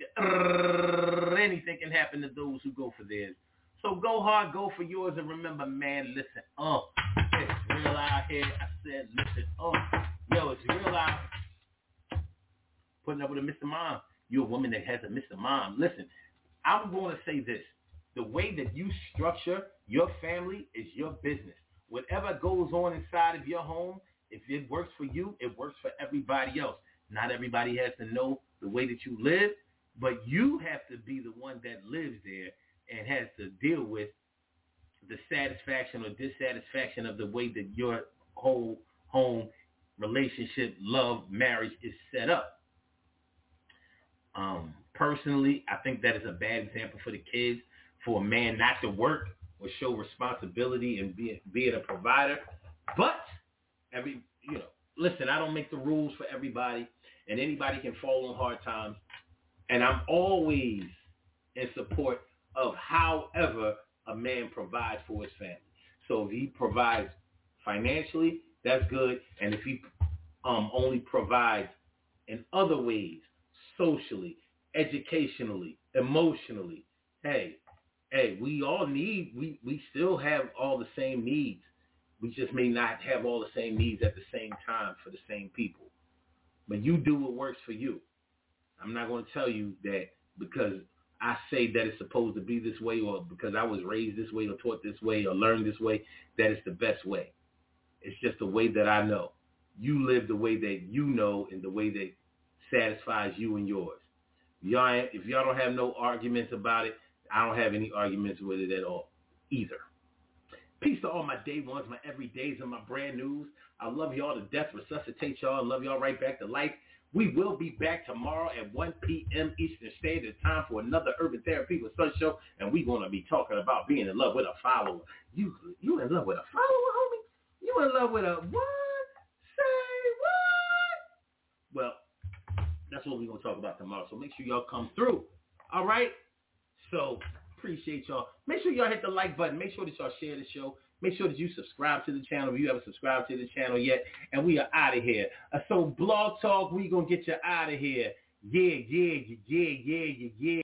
B: can happen to those who go for theirs. So go hard, go for yours, and remember, man, listen, it's real out here. I said, listen, yo, it's real out. Putting up with a Mr. Mom. You're a woman that has a Mr. Mom. Listen, I'm going to say this. The way that you structure your family is your business. Whatever goes on inside of your home, if it works for you, it works for everybody else. Not everybody has to know the way that you live, but you have to be the one that lives there and has to deal with the satisfaction or dissatisfaction of the way that your whole home relationship, love, marriage is set up. Personally, I think that is a bad example for the kids, for a man not to work or show responsibility and be a provider. But listen, I don't make the rules for everybody, and anybody can fall on hard times. And I'm always in support of however a man provides for his family. So if he provides financially, that's good. And if he only provides in other ways, socially, educationally, emotionally, hey, we all need, we still have all the same needs. We just may not have all the same needs at the same time for the same people. But you do what works for you. I'm not going to tell you that because I say that it's supposed to be this way, or because I was raised this way or taught this way or learned this way, that it's the best way. It's just the way that I know. You live the way that you know and the way that satisfies you and yours. If y'all don't have no arguments about it, I don't have any arguments with it at all either. Peace to all my day ones, my everydays, and my brand news. I love y'all to death, resuscitate y'all, and love y'all right back to life. We will be back tomorrow at 1 p.m. Eastern Standard Time for another Urban Therapy with Sun show, and we're going to be talking about being in love with a follower. You in love with a follower, homie? You in love with a what? Say what? Well, that's what we're going to talk about tomorrow, so make sure y'all come through. All right? So, appreciate y'all. Make sure y'all hit the like button. Make sure that y'all share the show. Make sure that you subscribe to the channel if you haven't subscribed to the channel yet. And we are out of here. So Blog Talk, we going to get you out of here. Yeah.